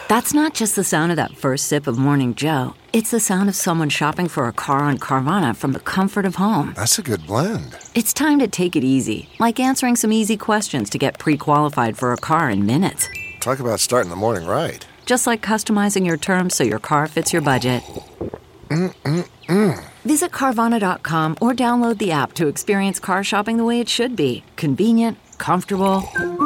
That's not just the sound of that first sip of Morning Joe. It's the sound of someone shopping for a car on Carvana from the comfort of home. That's a good blend. It's time to take it easy, like answering some easy questions to get pre-qualified for a car in minutes. Talk about starting the morning right. Just like customizing your terms so your car fits your budget. Visit Carvana.com or download the app to experience car shopping the way it should be. Convenient, comfortable.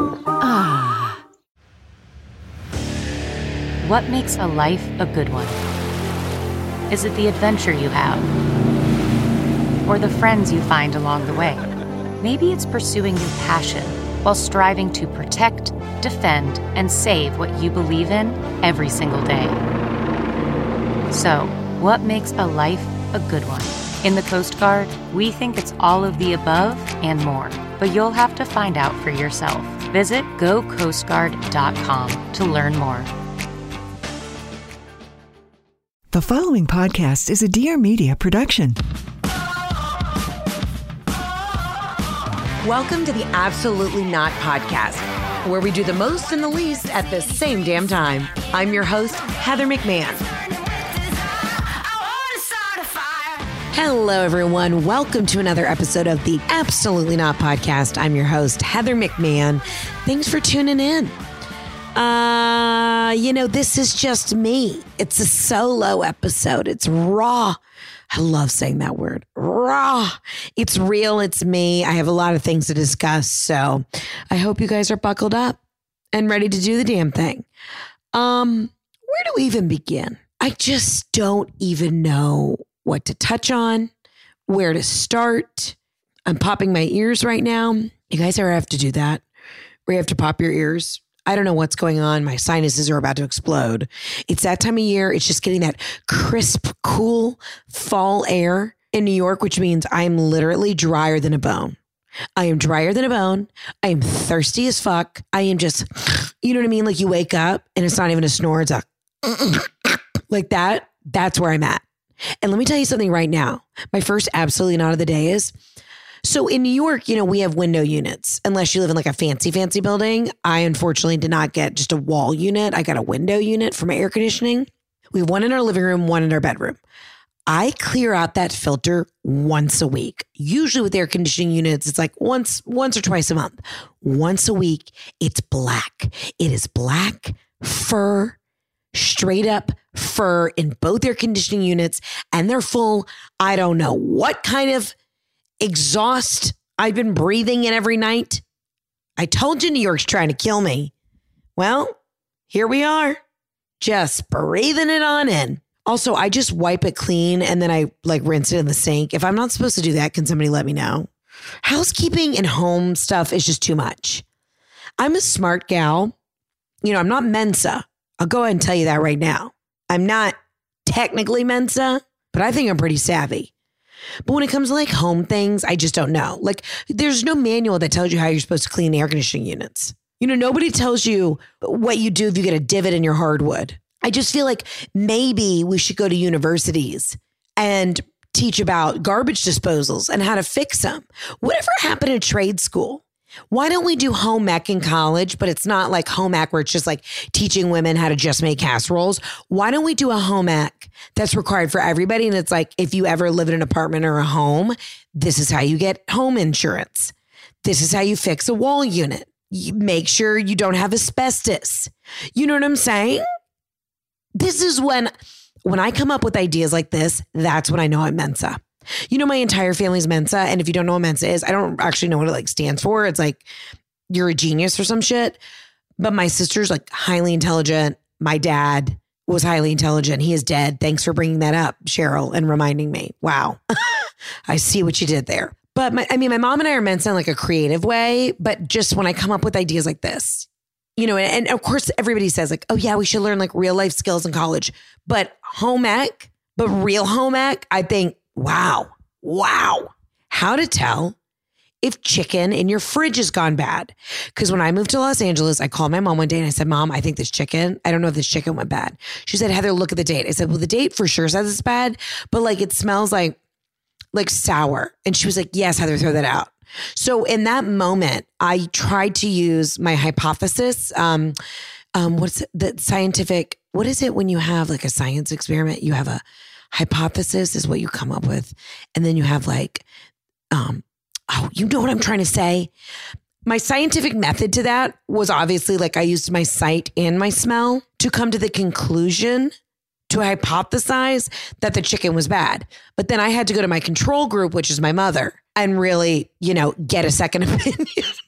What makes a life a good one? Is it the adventure you have? Or the friends you find along the way? Maybe it's pursuing your passion while striving to protect, defend, and save what you believe in every single day. So, what makes a life a good one? In the Coast Guard, we think it's all of the above and more, but you'll have to find out for yourself. Visit gocoastguard.com to learn more. The following podcast is a Dear Media production. Welcome to the Absolutely Not podcast, where we do the most and the least at the same damn time. I'm your host, Heather McMahon. Hello, everyone. Welcome to another episode of the Absolutely Not podcast. I'm your host, Heather McMahon. Thanks for tuning in. This is just me. It's a solo episode. It's raw. I love saying that word. Raw. It's real. It's me. I have a lot of things to discuss. So I hope you guys are buckled up and ready to do the damn thing. Where do we even begin? I just don't even know what to touch on, where to start. I'm popping my ears right now. You guys ever have to do that? Where you have to pop your ears? I don't know what's going on. My sinuses are about to explode. It's that time of year. It's just getting that crisp, cool fall air in New York, which means I'm literally drier than a bone. I am drier than a bone. I am thirsty as fuck. I am just, you know what I mean? Like you wake up and it's not even a snore. It's a like that. That's where I'm at. And let me tell you something right now. My first absolutely not of the day is, so in New York, we have window units, unless you live in like a fancy building. I unfortunately did not get just a wall unit. I got a window unit for my air conditioning. We have one in our living room, one in our bedroom. I clear out that filter once a week. Usually with air conditioning units, it's like once or twice a month. Once a week, it's black. It is black fur, straight up fur in both air conditioning units, and they're full. I don't know what kind of exhaust I've been breathing in every night. I told you New York's trying to kill me. Well, here we are, just breathing it on in. Also, I just wipe it clean and then I rinse it in the sink. If I'm not supposed to do that, can somebody let me know? Housekeeping and home stuff is just too much. I'm a smart gal. I'm not Mensa. I'll go ahead and tell you that right now. I'm not technically Mensa, but I think I'm pretty savvy. But when it comes to home things, I just don't know. There's no manual that tells you how you're supposed to clean air conditioning units. Nobody tells you what you do if you get a divot in your hardwood. I just feel like maybe we should go to universities and teach about garbage disposals and how to fix them. Whatever happened in trade school? Why don't we do home ec in college, but it's not like home ec where it's just teaching women how to just make casseroles. Why don't we do a home ec that's required for everybody? And it's if you ever live in an apartment or a home, this is how you get home insurance. This is how you fix a wall unit. You make sure you don't have asbestos. You know what I'm saying? This is when I come up with ideas like this, that's when I know I'm Mensa. My entire family's Mensa. And if you don't know what Mensa is, I don't actually know what it stands for. It's you're a genius or some shit. But my sister's highly intelligent. My dad was highly intelligent. He is dead. Thanks for bringing that up, Cheryl, and reminding me. Wow. I see what you did there. But my mom and I are Mensa in a creative way. But just when I come up with ideas like this, and of course everybody says oh yeah, we should learn real life skills in college. But home ec, real home ec, I think, Wow. How to tell if chicken in your fridge has gone bad. Because when I moved to Los Angeles, I called my mom one day and I said, Mom, I think this chicken, I don't know if this chicken went bad. She said, Heather, look at the date. I said, well, the date for sure says it's bad, but it smells like sour. And she was like, yes, Heather, throw that out. So in that moment, I tried to use my hypothesis. what's the scientific, what is it when you have like a science experiment? You have a hypothesis is what you come up with. And then you have like, you know what I'm trying to say? My scientific method to that was obviously like I used my sight and my smell to come to the conclusion, to hypothesize that the chicken was bad. But then I had to go to my control group, which is my mother, and really, get a second opinion.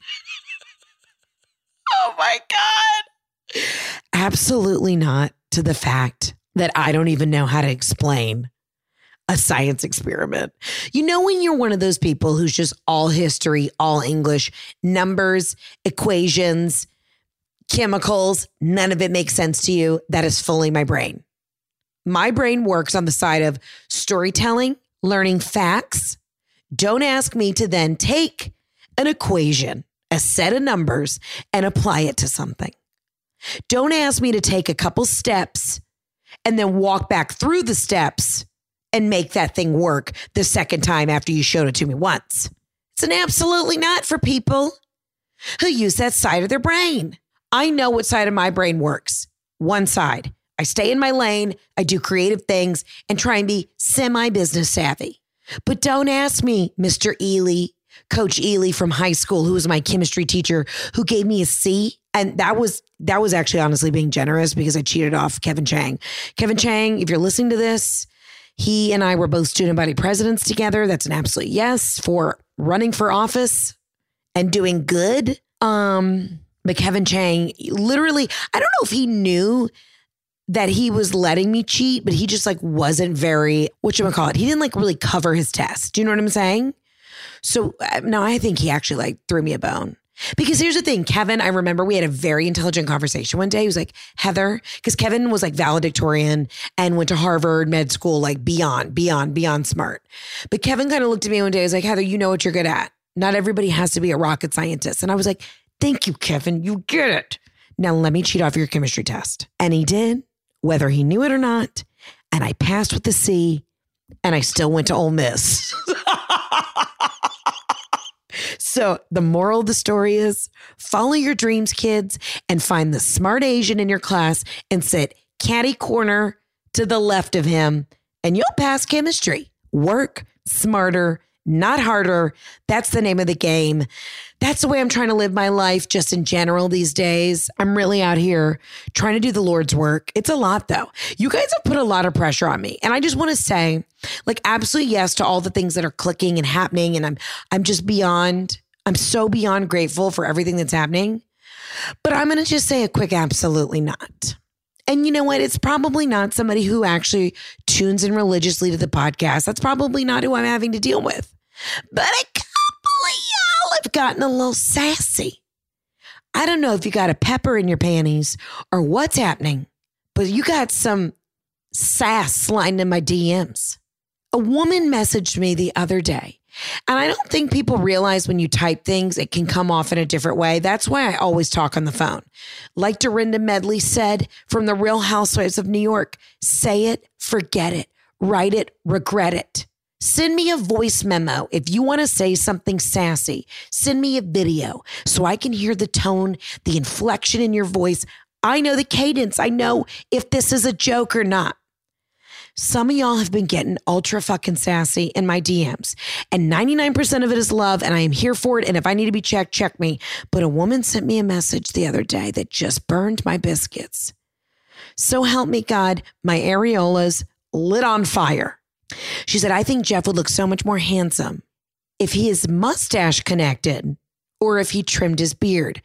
Oh my God. Absolutely not to the fact that I don't even know how to explain a science experiment. When you're one of those people who's just all history, all English, numbers, equations, chemicals, none of it makes sense to you. That is fully my brain. My brain works on the side of storytelling, learning facts. Don't ask me to then take an equation, a set of numbers, and apply it to something. Don't ask me to take a couple steps and then walk back through the steps and make that thing work the second time after you showed it to me once. It's an absolutely not for people who use that side of their brain. I know what side of my brain works. One side. I stay in my lane, I do creative things, and try and be semi-business savvy. But don't ask me, Mr. Ely, Coach Ely from high school, who was my chemistry teacher, who gave me a C. And that was actually honestly being generous because I cheated off Kevin Chang. Kevin Chang, if you're listening to this, he and I were both student body presidents together. That's an absolute yes for running for office and doing good. But Kevin Chang, literally, I don't know if he knew that he was letting me cheat, but he just wasn't very, whatchamacallit, he didn't really cover his test. Do you know what I'm saying? So no, I think he actually threw me a bone. Because here's the thing, Kevin, I remember we had a very intelligent conversation one day. He was like, Heather, because Kevin was valedictorian and went to Harvard med school, beyond smart. But Kevin kind of looked at me one day. He was like, Heather, you know what you're good at. Not everybody has to be a rocket scientist. And I was like, thank you, Kevin. You get it. Now let me cheat off your chemistry test. And he did, whether he knew it or not. And I passed with a C and I still went to Ole Miss. So the moral of the story is follow your dreams, kids, and find the smart Asian in your class and sit catty corner to the left of him and you'll pass chemistry. Work smarter, not harder. That's the name of the game. That's the way I'm trying to live my life just in general these days. I'm really out here trying to do the Lord's work. It's a lot though. You guys have put a lot of pressure on me. And I just want to say absolutely yes to all the things that are clicking and happening. And I'm so beyond grateful for everything that's happening. But I'm going to just say a quick absolutely not. And you know what? It's probably not somebody who actually tunes in religiously to the podcast. That's probably not who I'm having to deal with. But a couple of y'all have gotten a little sassy. I don't know if you got a pepper in your panties or what's happening, but you got some sass sliding in my DMs. A woman messaged me the other day, and I don't think people realize when you type things, it can come off in a different way. That's why I always talk on the phone. Like Dorinda Medley said from the Real Housewives of New York, say it, forget it, write it, regret it. Send me a voice memo. If you want to say something sassy, send me a video so I can hear the tone, the inflection in your voice. I know the cadence. I know if this is a joke or not. Some of y'all have been getting ultra fucking sassy in my DMs, and 99% of it is love, and I am here for it. And if I need to be checked, check me. But a woman sent me a message the other day that just burned my biscuits. So help me God, my areolas lit on fire. She said, I think Jeff would look so much more handsome if his mustache connected or if he trimmed his beard.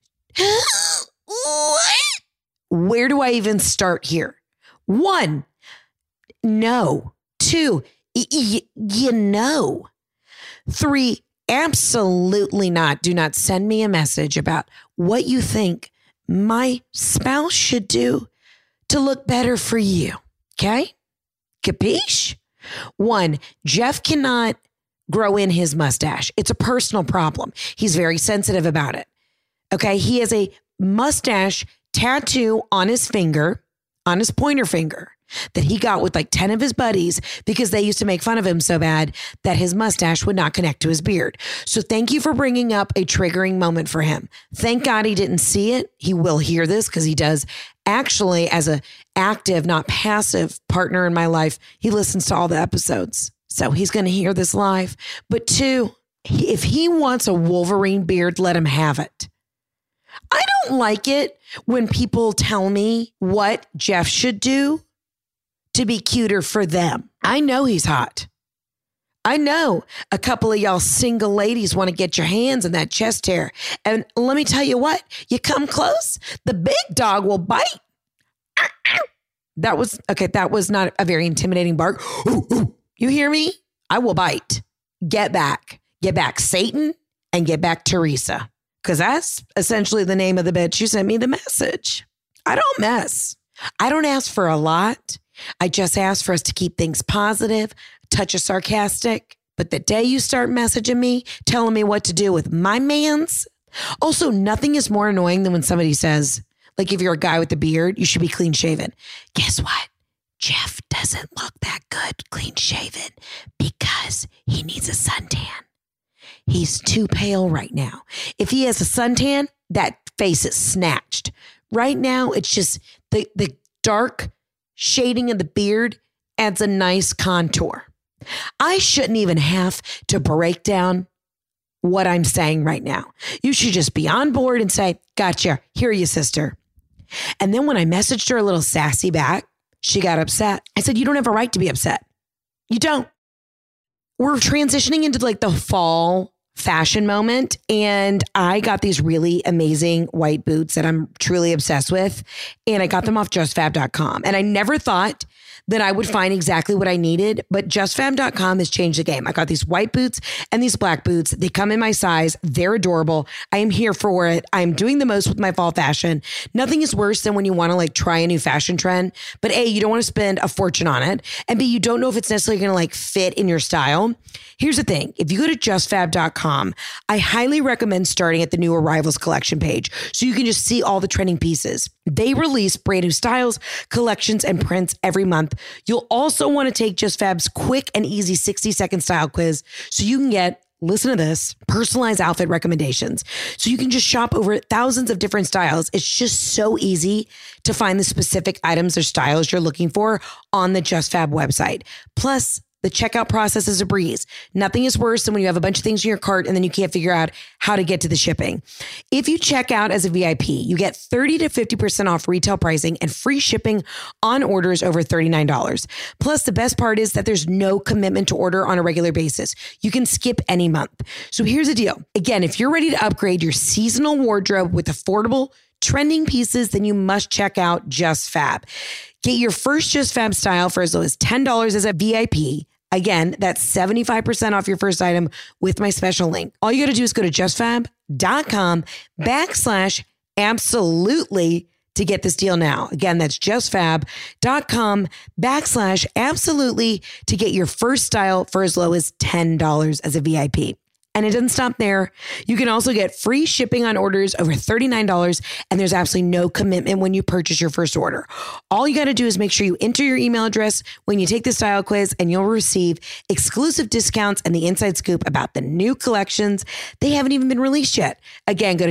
What? Where do I even start here? 1, no. 2, you know. 3, absolutely not. Do not send me a message about what you think my spouse should do to look better for you. Okay? Capiche? 1, Jeff cannot grow in his mustache. It's a personal problem. He's very sensitive about it. Okay? He has a mustache tattoo on his finger, on his pointer finger that he got with like 10 of his buddies because they used to make fun of him so bad that his mustache would not connect to his beard. So thank you for bringing up a triggering moment for him. Thank God he didn't see it. He will hear this because he does actually, as a active, not passive partner in my life, he listens to all the episodes. So he's going to hear this live. But two, if he wants a Wolverine beard, let him have it. I don't like it when people tell me what Jeff should do to be cuter for them. I know he's hot. I know a couple of y'all single ladies want to get your hands in that chest hair. And let me tell you what, you come close, the big dog will bite. That was not a very intimidating bark. You hear me? I will bite. Get back, Satan, and get back Teresa. Because that's essentially the name of the bitch you sent me the message. I don't mess. I don't ask for a lot. I just ask for us to keep things positive, a touch of sarcastic. But the day you start messaging me, telling me what to do with my mans. Also, nothing is more annoying than when somebody says, like if you're a guy with a beard, you should be clean shaven. Guess what? Jeff doesn't look that good clean shaven because he needs a suntan. He's too pale right now. If he has a suntan, that face is snatched. Right now, it's just the dark shading of the beard adds a nice contour. I shouldn't even have to break down what I'm saying right now. You should just be on board and say, gotcha, hear you, sister. And then when I messaged her a little sassy back, she got upset. I said, you don't have a right to be upset. You don't. We're transitioning into like the fall fashion moment. And I got these really amazing white boots that I'm truly obsessed with. And I got them off justfab.com. And I never thought that I would find exactly what I needed, but justfab.com has changed the game. I got these white boots and these black boots. They come in my size. They're adorable. I am here for it. I'm doing the most with my fall fashion. Nothing is worse than when you want to like try a new fashion trend, but A, you don't want to spend a fortune on it. And B, you don't know if it's necessarily going to like fit in your style. Here's the thing. If you go to justfab.com, I highly recommend starting at the new arrivals collection page so you can just see all the trending pieces. They release brand new styles, collections, and prints every month. You'll also want to take JustFab's quick and easy 60-second style quiz so you can get, listen to this, personalized outfit recommendations. So you can just shop over thousands of different styles. It's just so easy to find the specific items or styles you're looking for on the JustFab website. Plus, the checkout process is a breeze. Nothing is worse than when you have a bunch of things in your cart and then you can't figure out how to get to the shipping. If you check out as a VIP, you get 30 to 50% off retail pricing and free shipping on orders over $39. Plus, the best part is that there's no commitment to order on a regular basis. You can skip any month. So here's the deal. Again, if you're ready to upgrade your seasonal wardrobe with affordable, trending pieces, then you must check out JustFab. Get your first JustFab style for as low as $10 as a VIP. Again, that's 75% off your first item with my special link. All you got to do is go to justfab.com/absolutely to get this deal now. Again, that's justfab.com/absolutely to get your first style for as low as $10 as a VIP. And it doesn't stop there. You can also get free shipping on orders over $39, and there's absolutely no commitment when you purchase your first order. All you got to do is make sure you enter your email address when you take the style quiz, and you'll receive exclusive discounts and the inside scoop about the new collections. They haven't even been released yet. Again, go to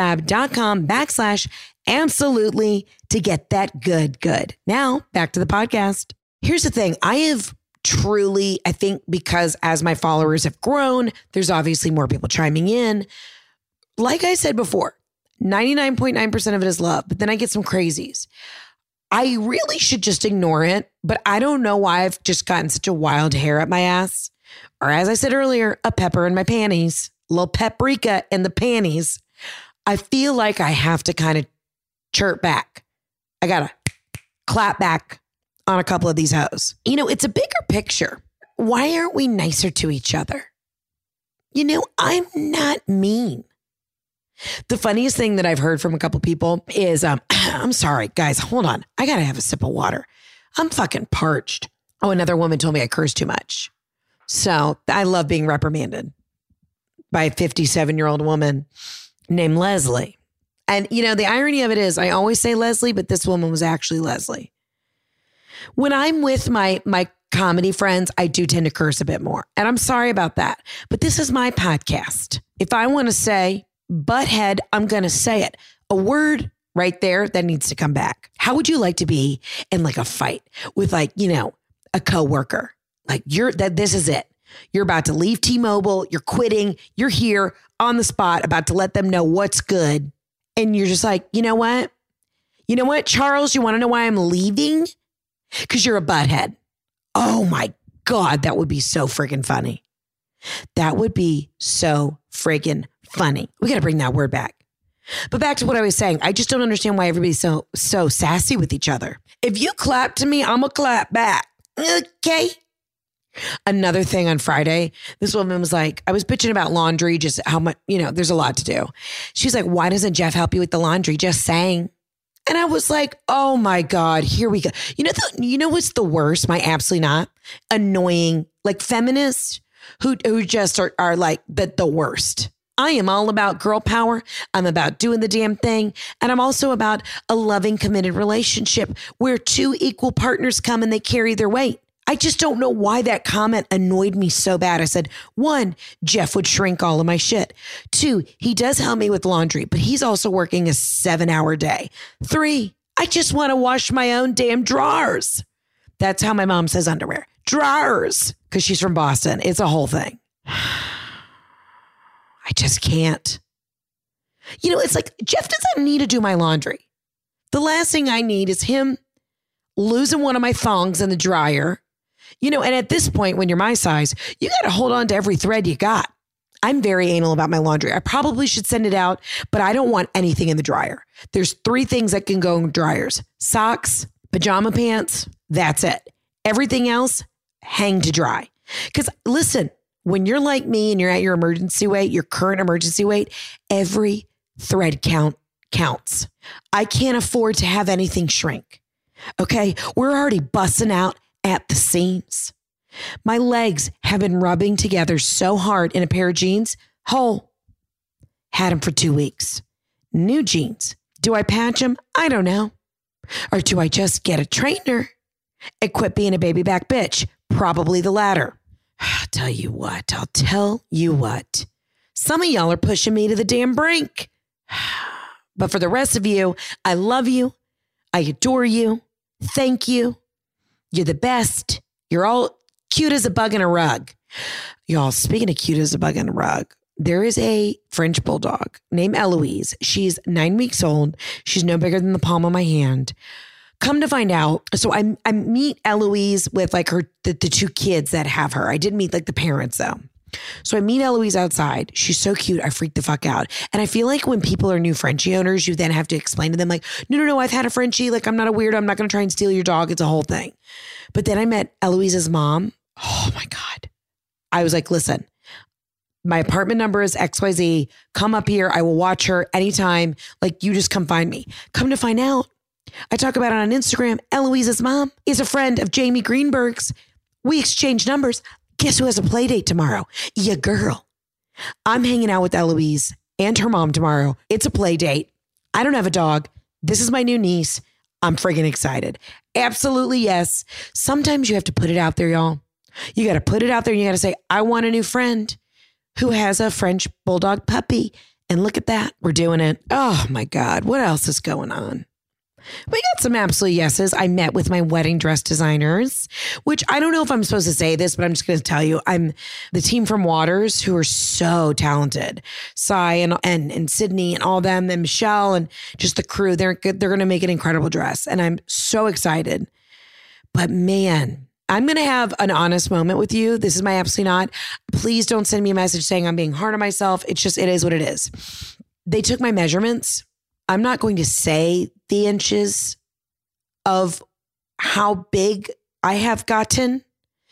justfab.com/absolutely to get that good. Now, back to the podcast. Here's the thing. I have truly, I think because as my followers have grown, there's obviously more people chiming in. Like I said before, 99.9% of it is love, but then I get some crazies. I really should just ignore it, but I don't know why I've just gotten such a wild hair up my ass. Or as I said earlier, a pepper in my panties, a little paprika in the panties. I feel like I have to kind of chirp back. I got to clap back on a couple of these hoes. You know, it's a bigger picture. Why aren't we nicer to each other? You know, I'm not mean. The funniest thing that I've heard from a couple people is, I'm sorry, guys, hold on. I got to have a sip of water. I'm fucking parched. Oh, another woman told me I curse too much. So I love being reprimanded by a 57-year-old woman named Leslie. And, you know, the irony of it is I always say Leslie, but this woman was actually Leslie. When I'm with my comedy friends, I do tend to curse a bit more. And I'm sorry about that. But this is my podcast. If I want to say butthead, I'm going to say it. A word right there that needs to come back. How would you like to be in like a fight with like, a coworker? Like this is it. You're about to leave T-Mobile. You're quitting. You're here on the spot, about to let them know what's good. And you're just like, you know what? You know what, Charles? You want to know why I'm leaving? Because you're a butthead. Oh my God, that would be so friggin' funny. That would be so friggin' funny. We got to bring that word back. But back to what I was saying. I just don't understand why everybody's so sassy with each other. If you clap to me, I'm going to clap back. Okay. Another thing on Friday, this woman was like, I was bitching about laundry, just how much, there's a lot to do. She's like, why doesn't Jeff help you with the laundry? Just saying. And I was like, oh my God, here we go. You know what's the worst? My absolutely not annoying, like feminists who just are like the worst. I am all about girl power. I'm about doing the damn thing. And I'm also about a loving, committed relationship where two equal partners come and they carry their weight. I just don't know why that comment annoyed me so bad. I said, 1, Jeff would shrink all of my shit. 2, he does help me with laundry, but he's also working a 7-hour day. 3, I just want to wash my own damn drawers. That's how my mom says underwear. Drawers. Because she's from Boston. It's a whole thing. I just can't. It's like Jeff doesn't need to do my laundry. The last thing I need is him losing one of my thongs in the dryer. And at this point, when you're my size, you got to hold on to every thread you got. I'm very anal about my laundry. I probably should send it out, but I don't want anything in the dryer. There's 3 things that can go in dryers: socks, pajama pants. That's it. Everything else, hang to dry. Because listen, when you're like me and you're at your emergency weight, your current emergency weight, every thread counts. I can't afford to have anything shrink. Okay. We're already busting out at the seams. My legs have been rubbing together so hard in a pair of jeans. Whole. Had them for 2 weeks. New jeans. Do I patch them? I don't know. Or do I just get a trainer and quit being a baby back bitch? Probably the latter. I'll tell you what. Some of y'all are pushing me to the damn brink. But for the rest of you, I love you. I adore you. Thank you. You're the best. You're all cute as a bug in a rug. Y'all, speaking of cute as a bug in a rug, there is a French bulldog named Eloise. She's 9 weeks old. She's no bigger than the palm of my hand. Come to find out, so I meet Eloise with like the 2 kids that have her. I didn't meet like the parents though. So I meet Eloise outside. She's so cute. I freak the fuck out. And I feel like when people are new Frenchie owners, you then have to explain to them like, no, I've had a Frenchie. Like, I'm not a weirdo. I'm not going to try and steal your dog. It's a whole thing. But then I met Eloise's mom. Oh my God. I was like, listen, my apartment number is XYZ. Come up here. I will watch her anytime. Like, you just come find me. Come to find out, I talk about it on Instagram. Eloise's mom is a friend of Jamie Greenberg's. We exchange numbers. Guess who has a play date tomorrow? Ya girl. I'm hanging out with Eloise and her mom tomorrow. It's a play date. I don't have a dog. This is my new niece. I'm friggin' excited. Absolutely yes. Sometimes you have to put it out there, y'all. You got to put it out there and you got to say, I want a new friend who has a French bulldog puppy. And look at that. We're doing it. Oh my God. What else is going on? We got some absolute yeses. I met with my wedding dress designers, which I don't know if I'm supposed to say this, but I'm just going to tell you, I'm the team from Waters who are so talented. Cy and Sydney and all them and Michelle and just the crew. They're going to make an incredible dress. And I'm so excited. But man, I'm going to have an honest moment with you. This is my absolutely not. Please don't send me a message saying I'm being hard on myself. It is what it is. They took my measurements. I'm not going to say the inches of how big I have gotten.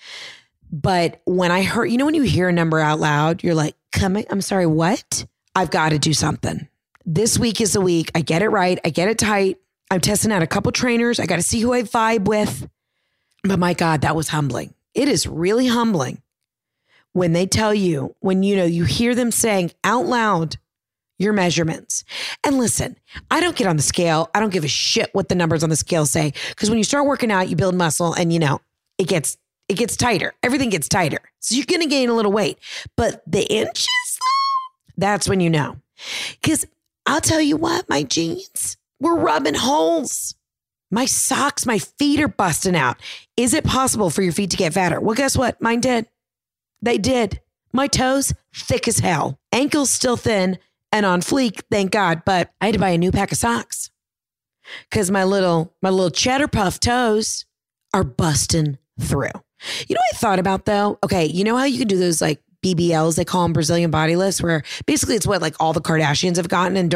But when I heard, when you hear a number out loud, you're like, I'm sorry, what? I've got to do something. This week is the week. I get it right. I get it tight. I'm testing out a couple trainers. I got to see who I vibe with. But my God, that was humbling. It is really humbling when they tell you, when you hear them saying out loud, your measurements. And listen, I don't get on the scale. I don't give a shit what the numbers on the scale say. Because when you start working out, you build muscle and it gets tighter. Everything gets tighter. So you're going to gain a little weight. But the inches though, that's when you know. Because I'll tell you what, my jeans were rubbing holes. My socks, my feet are busting out. Is it possible for your feet to get fatter? Well, guess what? Mine did. They did. My toes, thick as hell. Ankles still thin and on fleek, thank God. But I had to buy a new pack of socks because my little cheddar puff toes are busting through. You know what I thought about though? Okay, you know how you can do those like BBLs, they call them Brazilian body lifts, where basically it's what like all the Kardashians have gotten, and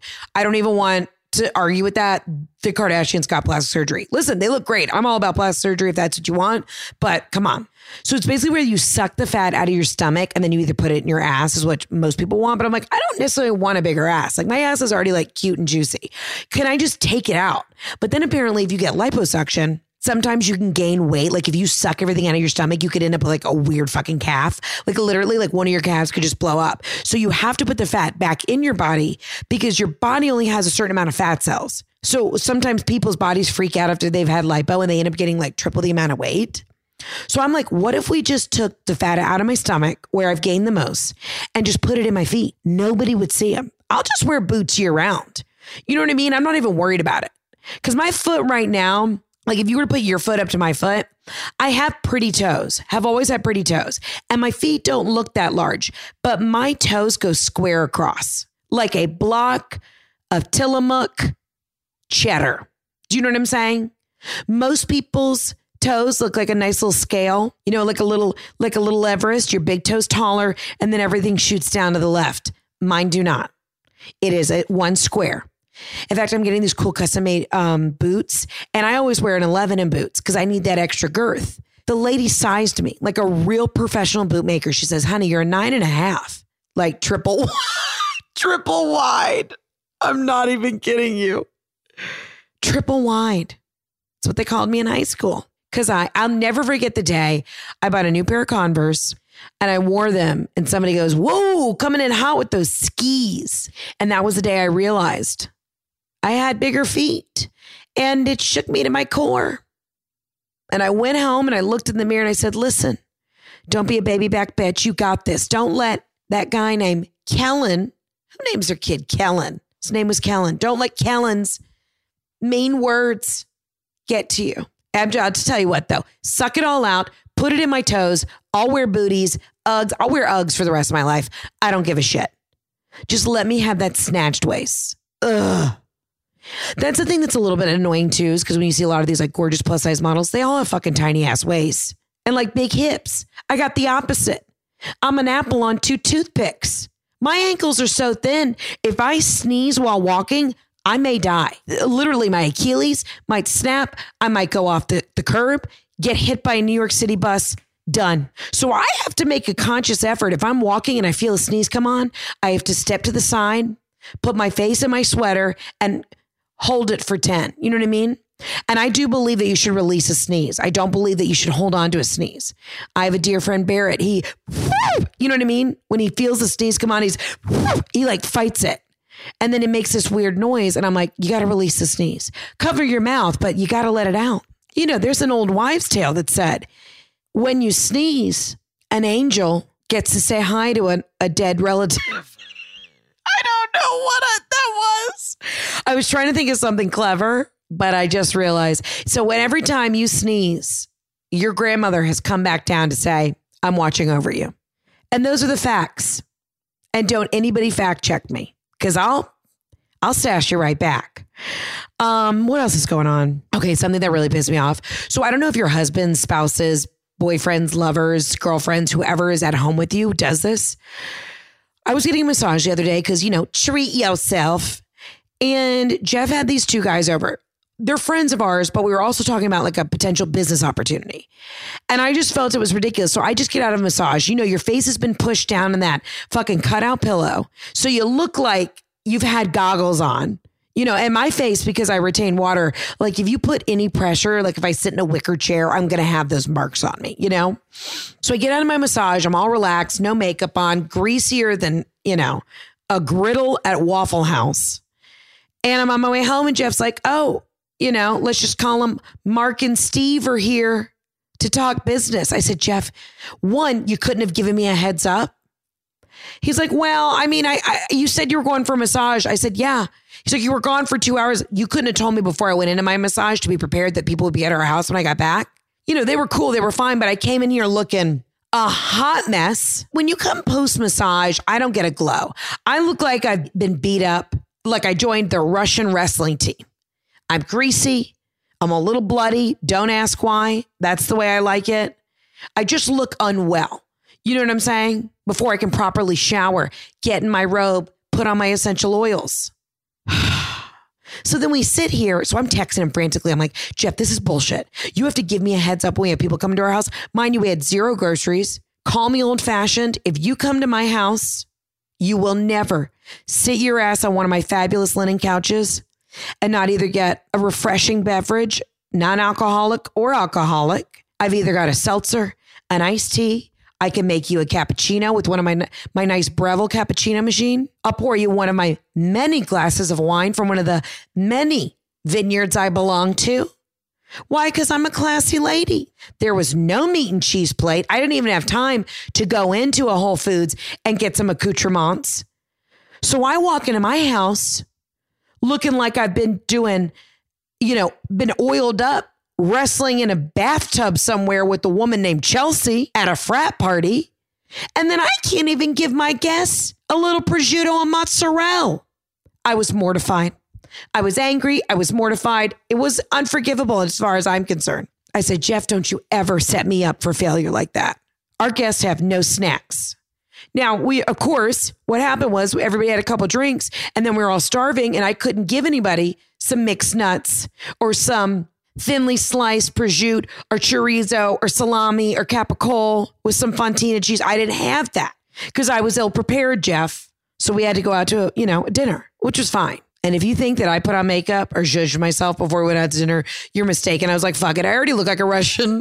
I don't even want to argue with that. The Kardashians got plastic surgery. Listen, they look great. I'm all about plastic surgery if that's what you want, but come on. So it's basically where you suck the fat out of your stomach and then you either put it in your ass, is what most people want. But I'm like, I don't necessarily want a bigger ass. Like my ass is already like cute and juicy. Can I just take it out? But then apparently if you get liposuction, sometimes you can gain weight. Like if you suck everything out of your stomach, you could end up with like a weird fucking calf. Like literally like one of your calves could just blow up. So you have to put the fat back in your body because your body only has a certain amount of fat cells. So sometimes people's bodies freak out after they've had lipo and they end up getting like triple the amount of weight. So I'm like, what if we just took the fat out of my stomach where I've gained the most and just put it in my feet? Nobody would see them. I'll just wear boots year round. You know what I mean? I'm not even worried about it. Because my foot right now, like if you were to put your foot up to my foot, I have pretty toes, have always had pretty toes. And my feet don't look that large, but my toes go square across like a block of Tillamook cheddar. Do you know what I'm saying? Most people's toes look like a nice little scale, like a little Everest. Your big toe's taller and then everything shoots down to the left. Mine do not. It is one square. In fact, I'm getting these cool custom made boots, and I always wear an 11 in boots because I need that extra girth. The lady sized me like a real professional bootmaker. She says, honey, you're a 9.5, like triple wide. I'm not even kidding you. Triple wide. That's what they called me in high school. Because I'll never forget the day I bought a new pair of Converse and I wore them and somebody goes, whoa, coming in hot with those skis. And that was the day I realized I had bigger feet and it shook me to my core. And I went home and I looked in the mirror and I said, listen, don't be a baby back bitch. You got this. Don't let that guy named Kellen, who names their kid Kellen? His name was Kellen. Don't let Kellen's mean words get to you. I'll tell you what though, suck it all out, put it in my toes. I'll wear booties, Uggs. I'll wear Uggs for the rest of my life. I don't give a shit. Just let me have that snatched waist. Ugh. That's the thing that's a little bit annoying too, is because when you see a lot of these like gorgeous plus size models, they all have fucking tiny ass waists and like big hips. I got the opposite. I'm an apple on 2 toothpicks. My ankles are so thin. If I sneeze while walking, I may die. Literally, my Achilles might snap. I might go off the curb, get hit by a New York City bus, done. So I have to make a conscious effort. If I'm walking and I feel a sneeze come on, I have to step to the side, put my face in my sweater and hold it for 10. You know what I mean? And I do believe that you should release a sneeze. I don't believe that you should hold on to a sneeze. I have a dear friend, Barrett. You know what I mean? When he feels the sneeze come on, he like fights it. And then it makes this weird noise. And I'm like, you got to release the sneeze. Cover your mouth, but you got to let it out. There's an old wives' tale that said, when you sneeze, an angel gets to say hi to a dead relative. I don't know what that was. I was trying to think of something clever, but I just realized. So every time you sneeze, your grandmother has come back down to say, I'm watching over you. And those are the facts. And don't anybody fact check me. Because I'll stash you right back. What else is going on? Okay, something that really pissed me off. So I don't know if your husband's, spouses, boyfriends, lovers, girlfriends, whoever is at home with you does this. I was getting a massage the other day because, treat yourself. And Jeff had these 2 guys over. They're friends of ours, but we were also talking about like a potential business opportunity. And I just felt it was ridiculous. So I just get out of a massage. Your face has been pushed down in that fucking cutout pillow. So you look like you've had goggles on, and my face, because I retain water, like if you put any pressure, like if I sit in a wicker chair, I'm going to have those marks on me, So I get out of my massage. I'm all relaxed, no makeup on, greasier than, a griddle at Waffle House. And I'm on my way home and Jeff's like, oh, let's just call them Mark and Steve are here to talk business. I said, Jeff, one, you couldn't have given me a heads up. He's like, well, I mean, you said you were going for a massage. I said, yeah. He's like, you were gone for 2 hours. You couldn't have told me before I went into my massage to be prepared that people would be at our house when I got back. They were cool. They were fine. But I came in here looking a hot mess. When you come post massage, I don't get a glow. I look like I've been beat up, like I joined the Russian wrestling team. I'm greasy. I'm a little bloody. Don't ask why. That's the way I like it. I just look unwell. You know what I'm saying? Before I can properly shower, get in my robe, put on my essential oils. So then we sit here. So I'm texting him frantically. I'm like, Jeff, this is bullshit. You have to give me a heads up when we have people coming to our house. Mind you, we had 0 groceries. Call me old fashioned. If you come to my house, you will never sit your ass on one of my fabulous linen couches and not either get a refreshing beverage, non-alcoholic or alcoholic. I've either got a seltzer, an iced tea. I can make you a cappuccino with one of my nice Breville cappuccino machine. I'll pour you one of my many glasses of wine from one of the many vineyards I belong to. Why? Because I'm a classy lady. There was no meat and cheese plate. I didn't even have time to go into a Whole Foods and get some accoutrements. So I walk into my house looking like I've been doing, been oiled up, wrestling in a bathtub somewhere with a woman named Chelsea at a frat party. And then I can't even give my guests a little prosciutto and mozzarella. I was mortified. I was angry. I was mortified. It was unforgivable as far as I'm concerned. I said, Jeff, don't you ever set me up for failure like that. Our guests have no snacks. Now, of course, what happened was everybody had a couple drinks and then we were all starving and I couldn't give anybody some mixed nuts or some thinly sliced prosciutto or chorizo or salami or capicola with some fontina cheese. I didn't have that because I was ill prepared, Jeff. So we had to go out to, a dinner, which was fine. And if you think that I put on makeup or zhuzhed myself before we went out to dinner, you're mistaken. I was like, fuck it. I already look like a Russian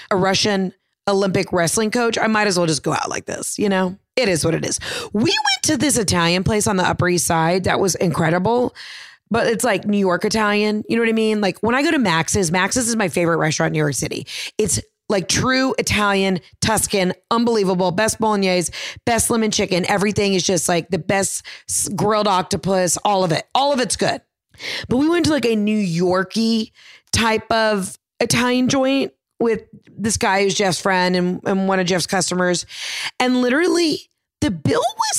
Olympic wrestling coach. I might as well just go out like this. It is what it is. We went to this Italian place on the Upper East Side. That was incredible. But it's like New York Italian. You know what I mean? Like when I go to Max's is my favorite restaurant in New York City. It's like true Italian, Tuscan, unbelievable, best bolognese, best lemon chicken. Everything is just like the best grilled octopus, all of it. All of it's good. But we went to like a New York-y type of Italian joint with this guy who's Jeff's friend and one of Jeff's customers. And literally the bill was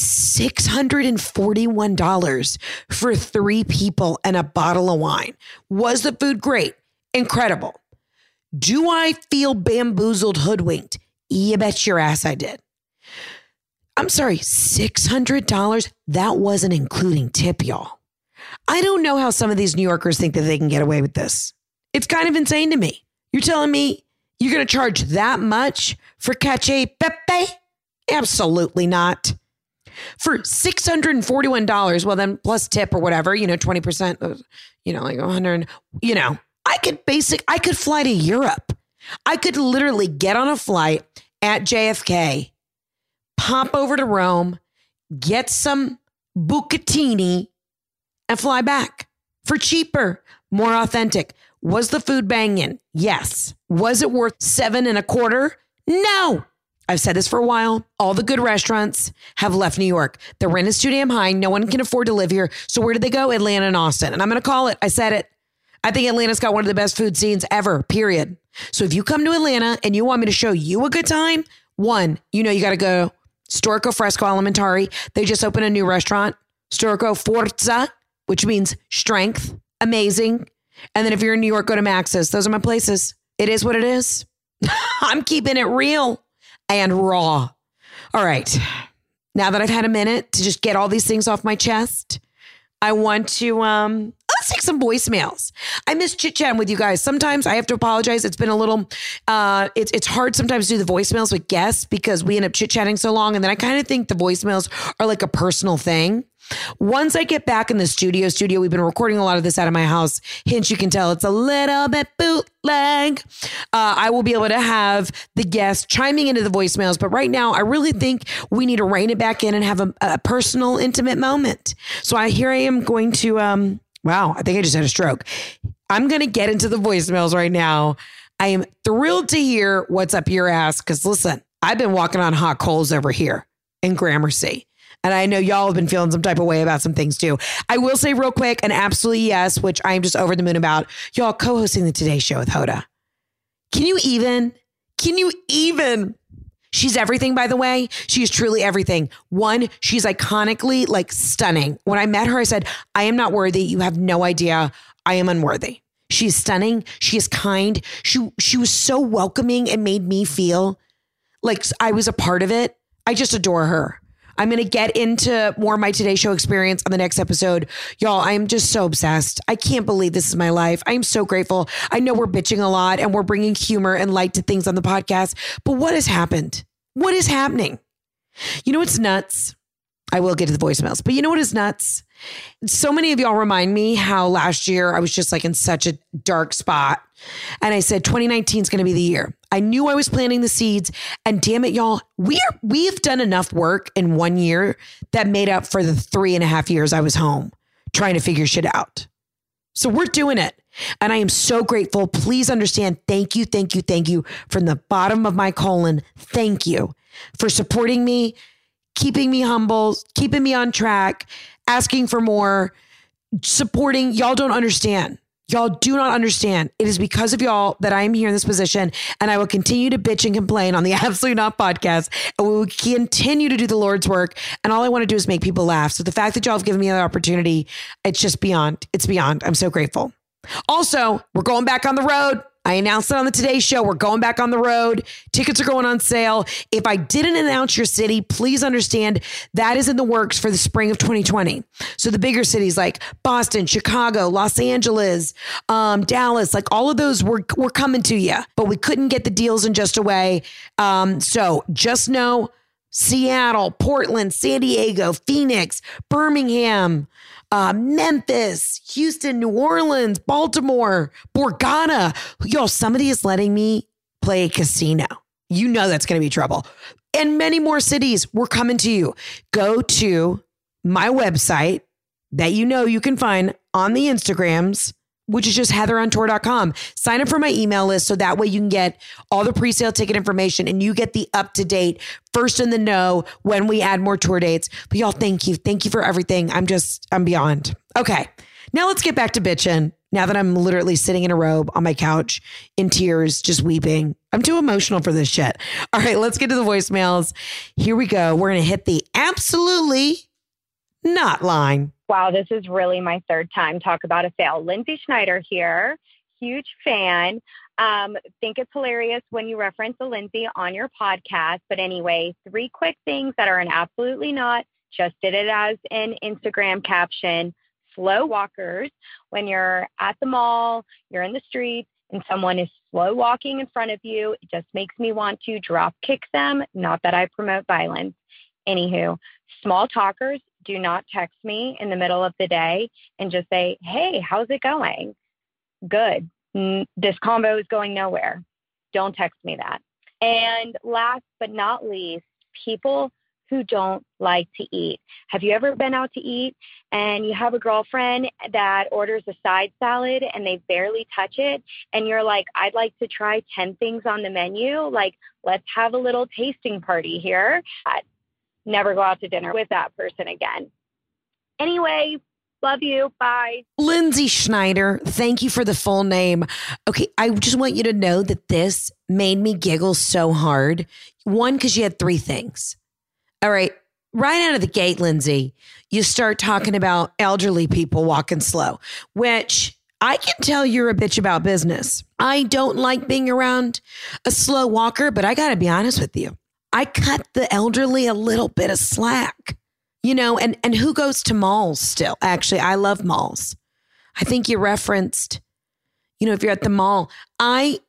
$641 for 3 people and a bottle of wine. Was the food great? Incredible. Do I feel bamboozled, hoodwinked? You bet your ass I did. I'm sorry, $600? That wasn't including tip, y'all. I don't know how some of these New Yorkers think that they can get away with this. It's kind of insane to me. You're telling me you're going to charge that much for cacio e pepe? Absolutely not. For $641, well then plus tip or whatever, 20%, like 100, I could fly to Europe. I could literally get on a flight at JFK, pop over to Rome, get some bucatini and fly back for cheaper, more authentic. Was the food banging? Yes. Was it worth $7.25? No. I've said this for a while. All the good restaurants have left New York. The rent is too damn high. No one can afford to live here. So where did they go? Atlanta and Austin. And I'm going to call it. I said it. I think Atlanta's got one of the best food scenes ever, period. So if you come to Atlanta and you want me to show you a good time, one, you got to go Storico Fresco Alimentari. They just opened a new restaurant, Storico Forza, which means strength. Amazing. And then if you're in New York, go to Max's. Those are my places. It is what it is. I'm keeping it real and raw. All right. Now that I've had a minute to just get all these things off my chest, I want to, let's take some voicemails. I miss chit-chatting with you guys. Sometimes I have to apologize. It's been a little, it's hard sometimes to do the voicemails with guests because we end up chit-chatting so long. And then I kind of think the voicemails are like a personal thing. Once I get back in the studio, we've been recording a lot of this out of my house. Hence, you can tell it's a little bit bootleg. I will be able to have the guests chiming into the voicemails. But right now, I really think we need to rein it back in and have a personal, intimate moment. So here I am going to, wow, I think I just had a stroke. I'm going to get into the voicemails right now. I am thrilled to hear what's up your ass. Because listen, I've been walking on hot coals over here in Gramercy. And I know y'all have been feeling some type of way about some things too. I will say real quick, and absolutely yes, which I'm just over the moon about, y'all co-hosting the Today Show with Hoda. Can you even? She's everything, by the way. She is truly everything. One, she's iconically like stunning. When I met her, I said, I am not worthy. You have no idea. I am unworthy. She's stunning. She is kind. She was so welcoming and made me feel like I was a part of it. I just adore her. I'm going to get into more of my Today Show experience on the next episode. Y'all, I am just so obsessed. I can't believe this is my life. I am so grateful. I know we're bitching a lot and we're bringing humor and light to things on the podcast, but what has happened? What is happening? You know what's nuts? I will get to the voicemails, but you know what is nuts? So many of y'all remind me how last year I was just like in such a dark spot. And I said, 2019 is going to be the year. I knew I was planting the seeds, and damn it, y'all, we've done enough work in 1 year that made up for the 3.5 years I was home trying to figure shit out. So we're doing it. And I am so grateful. Please understand. Thank you from the bottom of my colon. Thank you for supporting me, keeping me humble, keeping me on track, asking for more, supporting. Y'all don't understand. Y'all do not understand. It is because of y'all that I am here in this position, and I will continue to bitch and complain on the Absolutely Not podcast, and we will continue to do the Lord's work. And all I want to do is make people laugh. So the fact that y'all have given me that opportunity, it's just beyond. It's beyond. I'm so grateful. Also, we're going back on the road. I announced it on the Today Show. We're going back on the road. Tickets are going on sale. If I didn't announce your city, please understand that is in the works for the spring of 2020. So the bigger cities like Boston, Chicago, Los Angeles, Dallas, like all of those, we're coming to you, but we couldn't get the deals in just a way. So just know Seattle, Portland, San Diego, Phoenix, Birmingham, Memphis, Houston, New Orleans, Baltimore, Borgata. Yo, somebody is letting me play a casino. You know that's going to be trouble. And many more cities, we're coming to you. Go to my website that you know you can find on the Instagrams, which is just heatherontour.com. Sign up for my email list so that way you can get all the pre-sale ticket information and you get the up-to-date, first in the know when we add more tour dates. But y'all, thank you. Thank you for everything. I'm beyond. Okay, now let's get back to bitching. Now that I'm literally sitting in a robe on my couch in tears, just weeping. I'm too emotional for this shit. All right, let's get to the voicemails. Here we go. We're going to hit the absolutely not line. Wow, this is really my third time talk about a fail. Lindsay Schneider here, huge fan. Think it's hilarious when you reference a Lindsay on your podcast. But anyway, 3 quick things that are an absolutely not. Just did it as an Instagram caption. Slow walkers. When you're at the mall, you're in the streets, and someone is slow walking in front of you, it just makes me want to drop kick them. Not that I promote violence. Anywho, small talkers. Do not text me in the middle of the day and just say, hey, how's it going? Good. This combo is going nowhere. Don't text me that. And last but not least, people who don't like to eat. Have you ever been out to eat and you have a girlfriend that orders a side salad and they barely touch it? And you're like, I'd like to try 10 things on the menu. Like, let's have a little tasting party here. Never go out to dinner with that person again. Anyway, love you. Bye. Lindsay Schneider, thank you for the full name. Okay, I just want you to know that this made me giggle so hard. One, because you had 3 things. All right, right out of the gate, Lindsay, you start talking about elderly people walking slow, which I can tell you're a bitch about business. I don't like being around a slow walker, but I got to be honest with you. I cut the elderly a little bit of slack, you know, and who goes to malls still? Actually, I love malls. I think you referenced, you know, if you're at the mall, I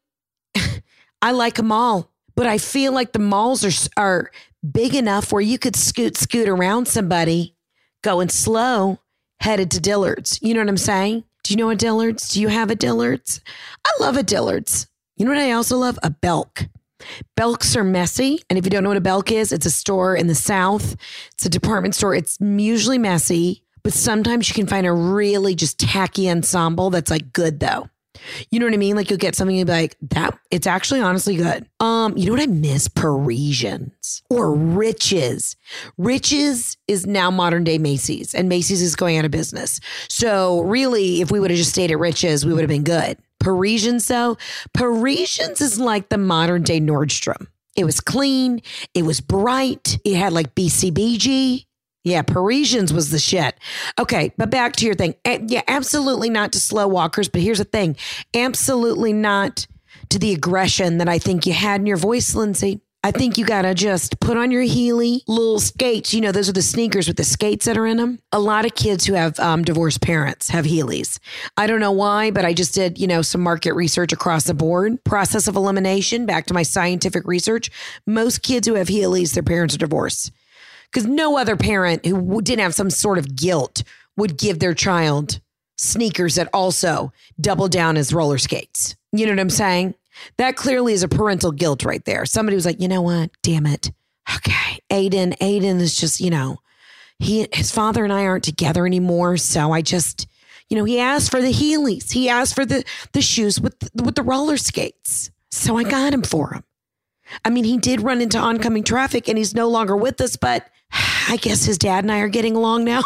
like a mall, but I feel like the malls are big enough where you could scoot around somebody going slow, headed to Dillard's. You know what I'm saying? Do you know a Dillard's? Do you have a Dillard's? I love a Dillard's. You know what I also love? A Belk. Belks are messy. And if you don't know what a Belk is, it's a store in the South. It's a department store. It's usually messy, but sometimes you can find a really just tacky ensemble that's like good though. You know what I mean? Like you'll get something and be like, that it's actually honestly good. You know what I miss? Parisians or Riches. Riches is now modern day Macy's, and Macy's is going out of business. So really, if we would have just stayed at Riches, we would have been good. Parisians though, Parisians is like the modern day Nordstrom. It was clean. It was bright. It had like BCBG. Yeah, Parisians was the shit. Okay, but back to your thing. Yeah, absolutely not to slow walkers. But here's the thing. Absolutely not to the aggression that I think you had in your voice, Lindsay. I think you got to just put on your Heely little skates. You know, those are the sneakers with the skates that are in them. A lot of kids who have divorced parents have Heelys. I don't know why, but I just did, some market research across the board. Process of elimination, back to my scientific research. Most kids who have Heelys, their parents are divorced. Because no other parent who didn't have some sort of guilt would give their child sneakers that also double down as roller skates. You know what I'm saying? That clearly is a parental guilt right there. Somebody was like, you know what? Damn it. Okay. Aiden is just, his father and I aren't together anymore. So I just, he asked for the Heelys. He asked for the shoes with the roller skates. So I got him for him. I mean, he did run into oncoming traffic and he's no longer with us, but I guess his dad and I are getting along now.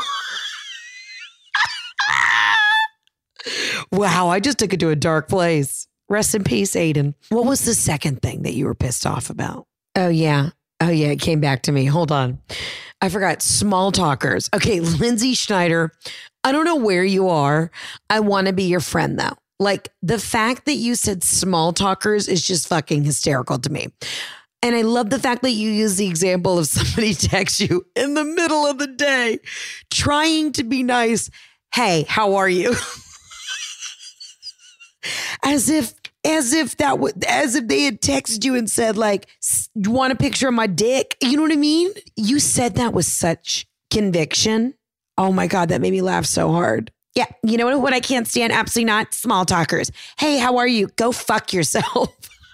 Wow, I just took it to a dark place. Rest in peace, Aiden. What was the second thing that you were pissed off about? Oh, yeah, it came back to me. Hold on. I forgot. Small talkers. Okay, Lindsay Schneider, I don't know where you are. I want to be your friend, though. Like the fact that you said small talkers is just fucking hysterical to me. And I love the fact that you use the example of somebody texts you in the middle of the day, trying to be nice. Hey, how are you? As if they had texted you and said like, you want a picture of my dick? You know what I mean? You said that with such conviction. Oh my God, that made me laugh so hard. Yeah, you know what I can't stand? Absolutely not. Small talkers. Hey, how are you? Go fuck yourself.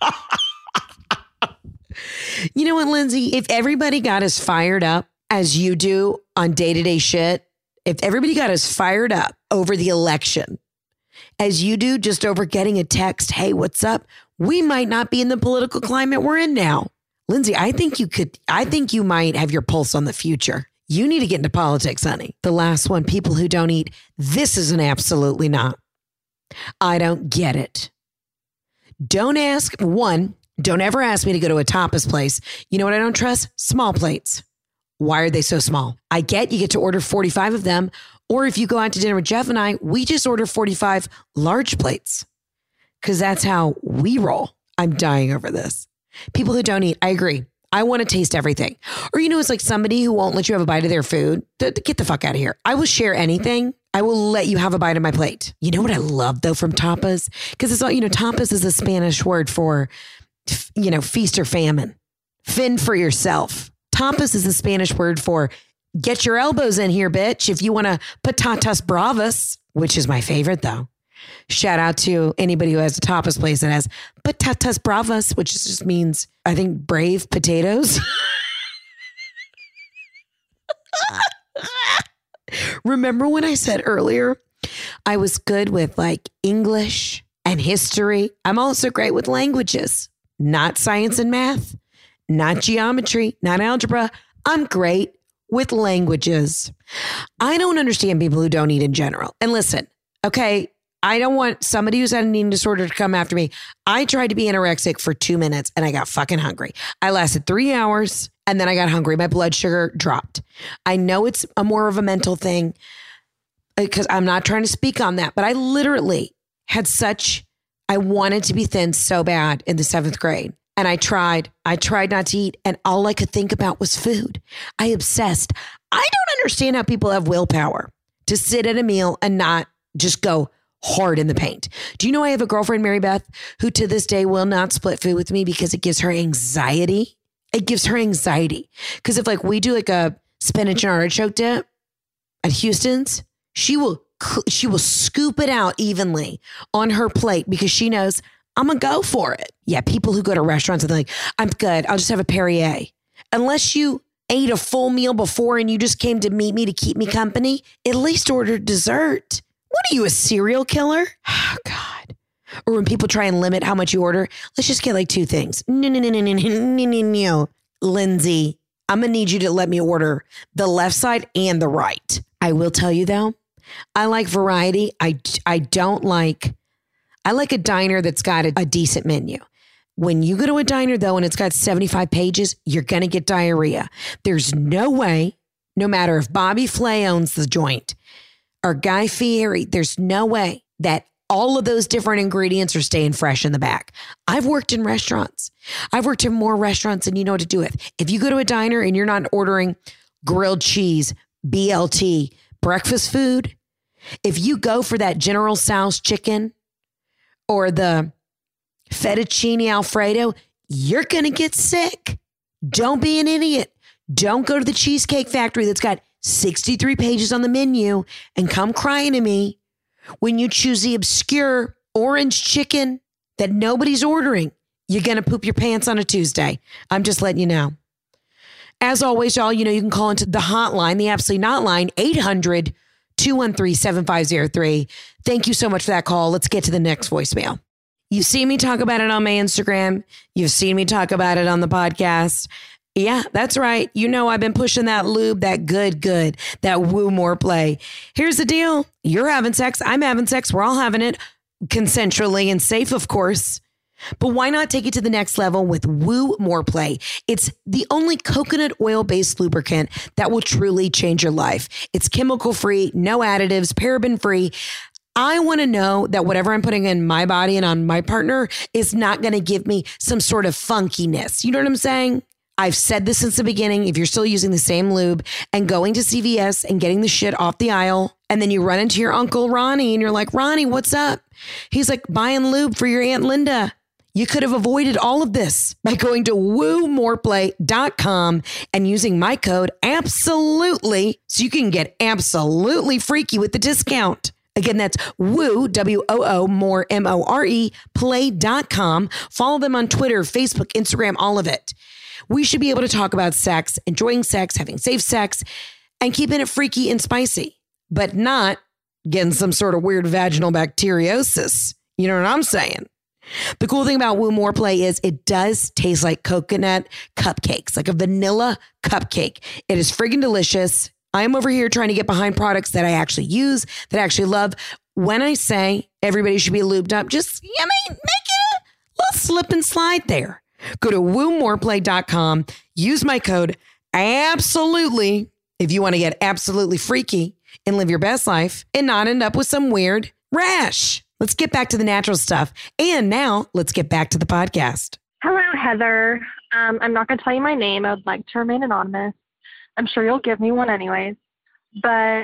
You know what, Lindsay? If everybody got as fired up as you do on day-to-day shit, if everybody got as fired up over the election as you do just over getting a text, hey, what's up? We might not be in the political climate we're in now. Lindsay, I think you might have your pulse on the future. You need to get into politics, honey. The last one, people who don't eat. This is an absolutely not. I don't get it. Don't ever ask me to go to a tapas place. You know what I don't trust? Small plates. Why are they so small? I get you get to order 45 of them. Or if you go out to dinner with Jeff and I, we just order 45 large plates. Because that's how we roll. I'm dying over this. People who don't eat, I agree. I want to taste everything. Or, it's like somebody who won't let you have a bite of their food. Get the fuck out of here. I will share anything. I will let you have a bite of my plate. You know what I love, though, from tapas? Because it's all, tapas is a Spanish word for, feast or famine. Fend for yourself. Tapas is a Spanish word for get your elbows in here, bitch. If you want to patatas bravas, which is my favorite, though. Shout out to anybody who has a tapas place that has patatas bravas, which just means, I think, brave potatoes. Remember when I said earlier, I was good with like English and history. I'm also great with languages, not science and math, not geometry, not algebra. I'm great with languages. I don't understand people who don't eat in general. And listen, okay, I don't want somebody who's had an eating disorder to come after me. I tried to be anorexic for 2 minutes and I got fucking hungry. I lasted 3 hours and then I got hungry. My blood sugar dropped. I know it's a more of a mental thing because I'm not trying to speak on that, but I literally had I wanted to be thin so bad in the 7th grade. And I tried not to eat. And all I could think about was food. I obsessed. I don't understand how people have willpower to sit at a meal and not just go hard in the paint. Do you know I have a girlfriend, Mary Beth, who to this day will not split food with me because it gives her anxiety. It gives her anxiety. Because if like we do like a spinach and artichoke dip, at Houston's, she will scoop it out evenly on her plate because she knows I'm going to go for it. Yeah, people who go to restaurants and they're like, I'm good. I'll just have a Perrier. Unless you ate a full meal before and you just came to meet me to keep me company, at least order dessert. What are you, a serial killer? Oh, God. Or when people try and limit how much you order, let's just get like 2 things. No. Lindsay, I'm going to need you to let me order the left side and the right. I will tell you though, I like variety. I like a diner that's got a decent menu. When you go to a diner though, and it's got 75 pages, you're going to get diarrhea. There's no way, no matter if Bobby Flay owns the joint or Guy Fieri, there's no way that all of those different ingredients are staying fresh in the back. I've worked in restaurants. I've worked in more restaurants than you know what to do with. If you go to a diner and you're not ordering grilled cheese, BLT, breakfast food, if you go for that General Tso's chicken or the fettuccine Alfredo, you're going to get sick. Don't be an idiot. Don't go to the Cheesecake Factory that's got 63 pages on the menu and come crying to me when you choose the obscure orange chicken that nobody's ordering. You're going to poop your pants on a Tuesday. I'm just letting you know. As always, y'all, you know, you can call into the hotline, the Absolutely Not line, 800-213-7503. Thank you so much for that call. Let's get to the next voicemail. You've seen me talk about it on my Instagram. You've seen me talk about it on the podcast. Yeah, that's right. You know, I've been pushing that lube, that good, that woo more play. Here's the deal. You're having sex. I'm having sex. We're all having it consensually and safe, of course. But why not take it to the next level with Woo More Play? It's the only coconut oil-based lubricant that will truly change your life. It's chemical-free, no additives, paraben-free. I want to know that whatever I'm putting in my body and on my partner is not going to give me some sort of funkiness. You know what I'm saying? I've said this since the beginning. If you're still using the same lube and going to CVS and getting the shit off the aisle, and then you run into your Uncle Ronnie and you're like, Ronnie, what's up? He's like, buying lube for your Aunt Linda. You could have avoided all of this by going to woomoreplay.com and using my code absolutely so you can get absolutely freaky with the discount. Again, that's woo, W-O-O, more M-O-R-E, play.com. Follow them on Twitter, Facebook, Instagram, all of it. We should be able to talk about sex, enjoying sex, having safe sex, and keeping it freaky and spicy, but not getting some sort of weird vaginal bacteriosis. You know what I'm saying? The cool thing about Woo More Play is it does taste like coconut cupcakes, like a vanilla cupcake. It is friggin' delicious. I'm over here trying to get behind products that I actually use, that I actually love. When I say everybody should be lubed up, just, make it a little slip and slide there. Go to woomoreplay.com, use my code absolutely if you want to get absolutely freaky and live your best life and not end up with some weird rash. Let's get back to the natural stuff. And now let's get back to the podcast. Hello, Heather. I'm not going to tell you my name. I would like to remain anonymous. I'm sure you'll give me one anyways. But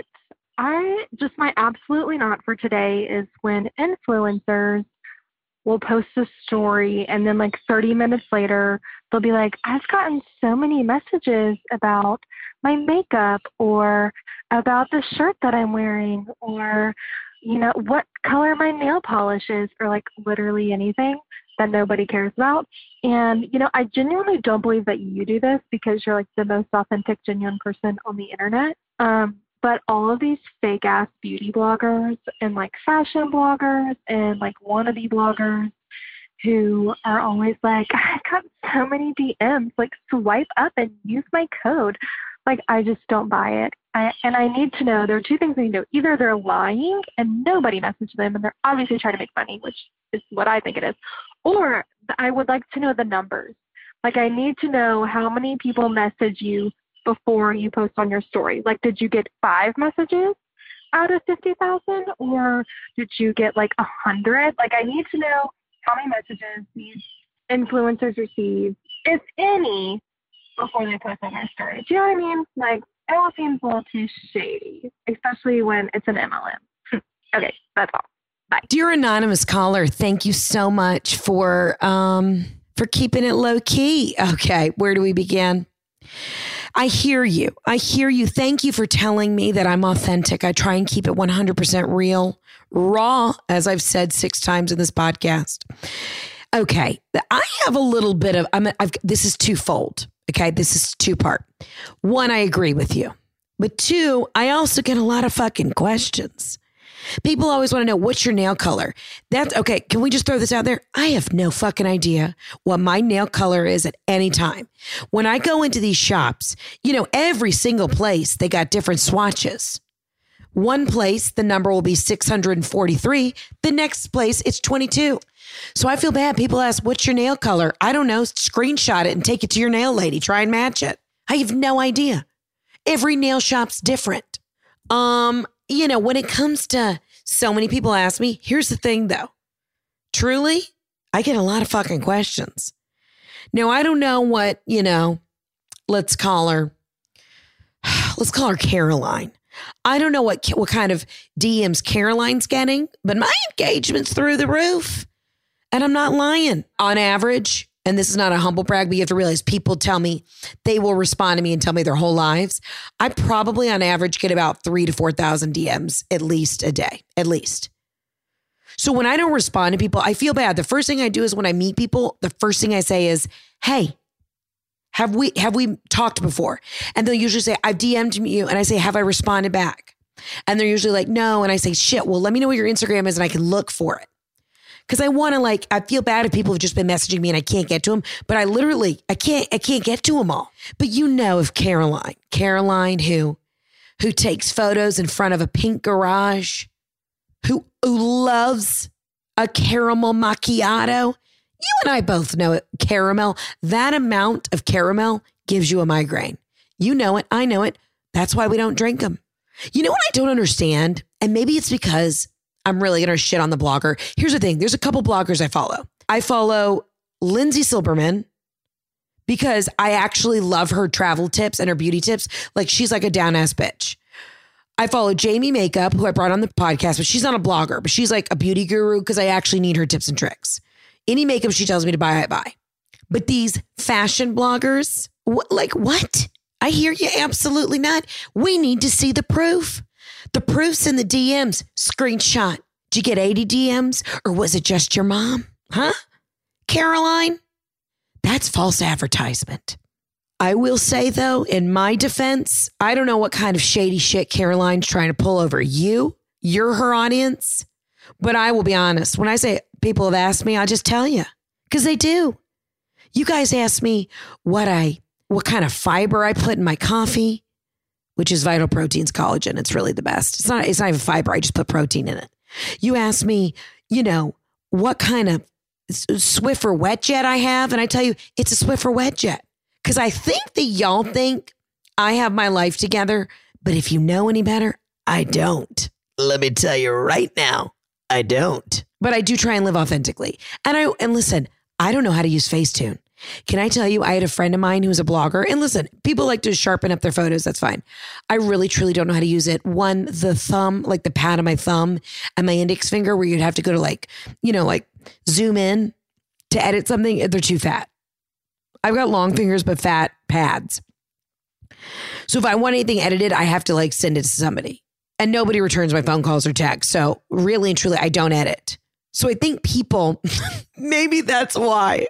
my absolutely not for today is when influencers will post a story and then like 30 minutes later, they'll be like, I've gotten so many messages about my makeup or about the shirt that I'm wearing or, you know, what color my nail polish is or like literally anything that nobody cares about. And, you know, I genuinely don't believe that you do this because you're like the most authentic, genuine person on the internet. But all of these fake ass beauty bloggers and like fashion bloggers and like wannabe bloggers who are always like, I got so many DMs, like swipe up and use my code. Like, I just don't buy it. I need to know, there are two things I need to know. Either they're lying and nobody messaged them and they're obviously trying to make money, which is what I think it is. Or I would like to know the numbers. Like, I need to know how many people message you before you post on your story. Like, did you get 5 messages out of 50,000 or did you get like 100? Like, I need to know how many messages these influencers receive, if any, before they post on their story. Do you know what I mean? Like, it all seems a little too shady, especially when it's an MLM. Okay, that's all. Bye. Dear anonymous caller, thank you so much for keeping it low key. Okay, where do we begin? I hear you. I hear you. Thank you for telling me that I'm authentic. I try and keep it 100% real, raw, as I've said 6 times in this podcast. Okay. I have a little bit of, this is twofold. Okay. This is 2-part. 1, I agree with you. But 2, I also get a lot of fucking questions. People always want to know, what's your nail color? That's okay. Can we just throw this out there? I have no fucking idea what my nail color is at any time. When I go into these shops, every single place, they got different swatches. One place, the number will be 643. The next place, it's 22. So I feel bad. People ask, what's your nail color? I don't know. Screenshot it and take it to your nail lady. Try and match it. I have no idea. Every nail shop's different. When it comes to, so many people ask me, here's the thing though. Truly, I get a lot of fucking questions. Now, I don't know what, let's call her Caroline. I don't know what kind of DMs Caroline's getting, but my engagement's through the roof. And I'm not lying. On average, and this is not a humble brag, but you have to realize people tell me, they will respond to me and tell me their whole lives. I probably on average get about 3,000 to 4,000 DMs at least a day, at least. So when I don't respond to people, I feel bad. The first thing I do is when I meet people, the first thing I say is, hey, have we talked before? And they'll usually say, I've DM'd you. And I say, have I responded back? And they're usually like, no. And I say, shit, well, let me know what your Instagram is and I can look for it. Because I want to I feel bad if people have just been messaging me and I can't get to them, but I can't get to them all. But if Caroline who takes photos in front of a pink garage, who loves a caramel macchiato. You and I both know it, caramel, that amount of caramel gives you a migraine. You know it. I know it. That's why we don't drink them. You know what I don't understand? And maybe it's because I'm really going to shit on the blogger. Here's the thing. There's a couple bloggers I follow. I follow Lindsay Silberman because I actually love her travel tips and her beauty tips. She's like a down-ass bitch. I follow Jamie Makeup, who I brought on the podcast, but she's not a blogger, but she's like a beauty guru because I actually need her tips and tricks. Any makeup she tells me to buy, I buy. But these fashion bloggers, what? I hear you. Absolutely not. We need to see the proof. The proof's in the DMs. Screenshot. Did you get 80 DMs or was it just your mom? Huh? Caroline? That's false advertisement. I will say though, in my defense, I don't know what kind of shady shit Caroline's trying to pull over you. You're her audience. But I will be honest. When I say people have asked me, I'll just tell you. Because they do. You guys ask me what kind of fiber I put in my coffee, which is Vital Proteins collagen. It's really the best. It's not even fiber. I just put protein in it. You ask me, what kind of Swiffer wet jet I have. And I tell you, it's a Swiffer wet jet. Because I think that y'all think I have my life together. But if you know any better, I don't. Let me tell you right now, I don't. But I do try and live authentically. And listen, I don't know how to use Facetune. Can I tell you, I had a friend of mine who was a blogger. And listen, people like to sharpen up their photos. That's fine. I really, truly don't know how to use it. One, the thumb, like the pad of my thumb and my index finger where you'd have to go to zoom in to edit something. They're too fat. I've got long fingers, but fat pads. So if I want anything edited, I have to send it to somebody. And nobody returns my phone calls or texts. So really and truly, I don't edit. So I think people, maybe that's why.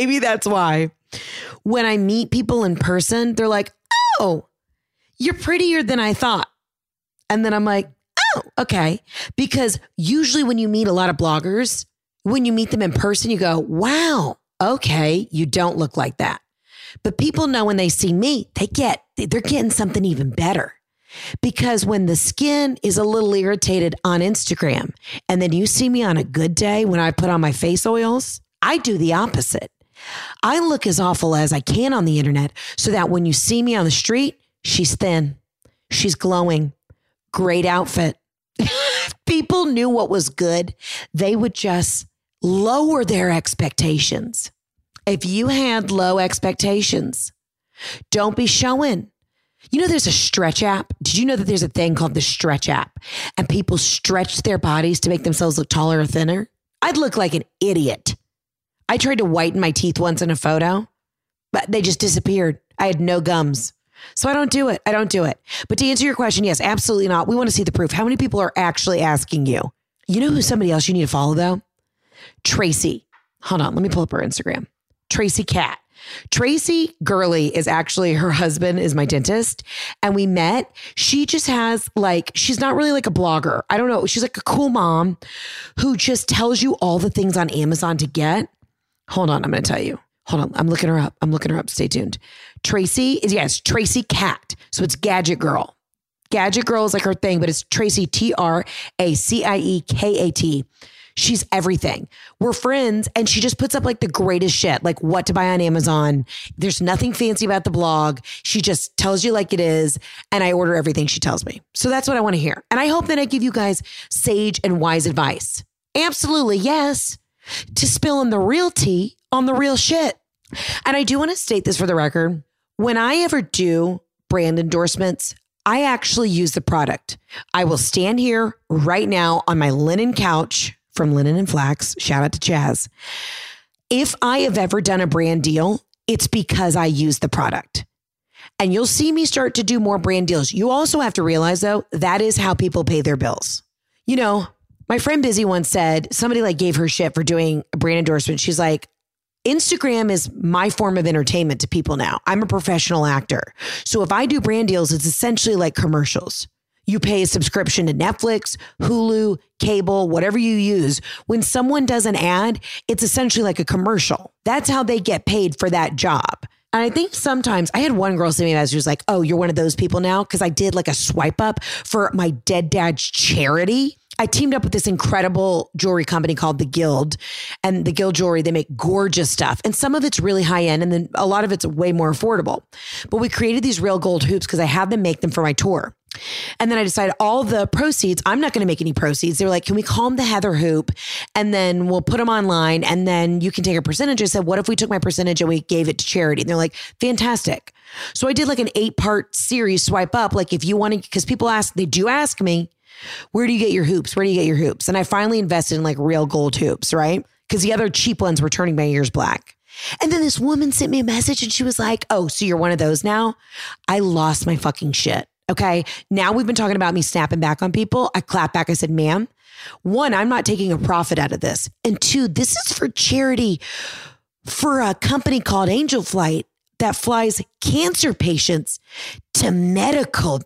When I meet people in person, they're like, oh, you're prettier than I thought. And then I'm like, oh, okay. Because usually when you meet a lot of bloggers, when you meet them in person, you go, wow, okay, you don't look like that. But people know when they see me, they're getting something even better. Because when the skin is a little irritated on Instagram, and then you see me on a good day when I put on my face oils, I do the opposite. I look as awful as I can on the internet so that when you see me on the street, she's thin, she's glowing, great outfit. If people knew what was good, they would just lower their expectations. If you had low expectations, don't be showing. There's a stretch app. Did you know that there's a thing called the stretch app and people stretch their bodies to make themselves look taller or thinner? I'd look like an idiot. I tried to whiten my teeth once in a photo, but they just disappeared. I had no gums. So I don't do it. But to answer your question, yes, absolutely not. We want to see the proof. How many people are actually asking you? You know who somebody else you need to follow though? Tracy. Hold on. Let me pull up her Instagram. Tracy Cat. Tracy Gurley is actually, her husband is my dentist, and we met. She just has she's not really like a blogger. I don't know. She's like a cool mom who just tells you all the things on Amazon to get. Hold on. I'm going to tell you. Hold on. I'm looking her up. Stay tuned. Tracy Tracy Cat. So it's Gadget Girl. Gadget Girl is like her thing, but it's Tracy, TRACIEKAT. She's everything. We're friends, and she just puts up like the greatest shit, like what to buy on Amazon. There's nothing fancy about the blog. She just tells you like it is, and I order everything she tells me. So that's what I want to hear. And I hope that I give you guys sage and wise advice. Absolutely, yes. To spill in the real tea on the real shit. And I do want to state this for the record. When I ever do brand endorsements, I actually use the product. I will stand here right now on my linen couch from Linen and Flax. Shout out to Chaz. If I have ever done a brand deal, it's because I use the product. And you'll see me start to do more brand deals. You also have to realize though, that is how people pay their bills. You know, my friend Busy once said, somebody gave her shit for doing a brand endorsement. She's like, Instagram is my form of entertainment to people now. I'm a professional actor. So if I do brand deals, it's essentially like commercials. You pay a subscription to Netflix, Hulu, cable, whatever you use. When someone does an ad, it's essentially like a commercial. That's how they get paid for that job. And I think sometimes I had one girl send me a message, she was like, oh, you're one of those people now? Because I did like a swipe up for my dead dad's charity. I teamed up with this incredible jewelry company called The Guild, and The Guild Jewelry, they make gorgeous stuff. And some of it's really high end, and then a lot of it's way more affordable. But we created these real gold hoops because I had them make them for my tour. And then I decided all the proceeds, I'm not going to make any proceeds. They were like, can we call them the Heather Hoop? And then we'll put them online, and then you can take a percentage. I said, what if we took my percentage and we gave it to charity? And they're like, fantastic. So I did like an 8-part series, swipe up. Like if you want to, because people they do ask me, where do you get your hoops? Where do you get your hoops? And I finally invested in like real gold hoops, right? Because the other cheap ones were turning my ears black. And then this woman sent me a message and she was like, oh, so you're one of those now? I lost my fucking shit. Okay. Now we've been talking about me snapping back on people. I clapped back. I said, ma'am, 1, I'm not taking a profit out of this. And 2, this is for charity for a company called Angel Flight that flies cancer patients to medical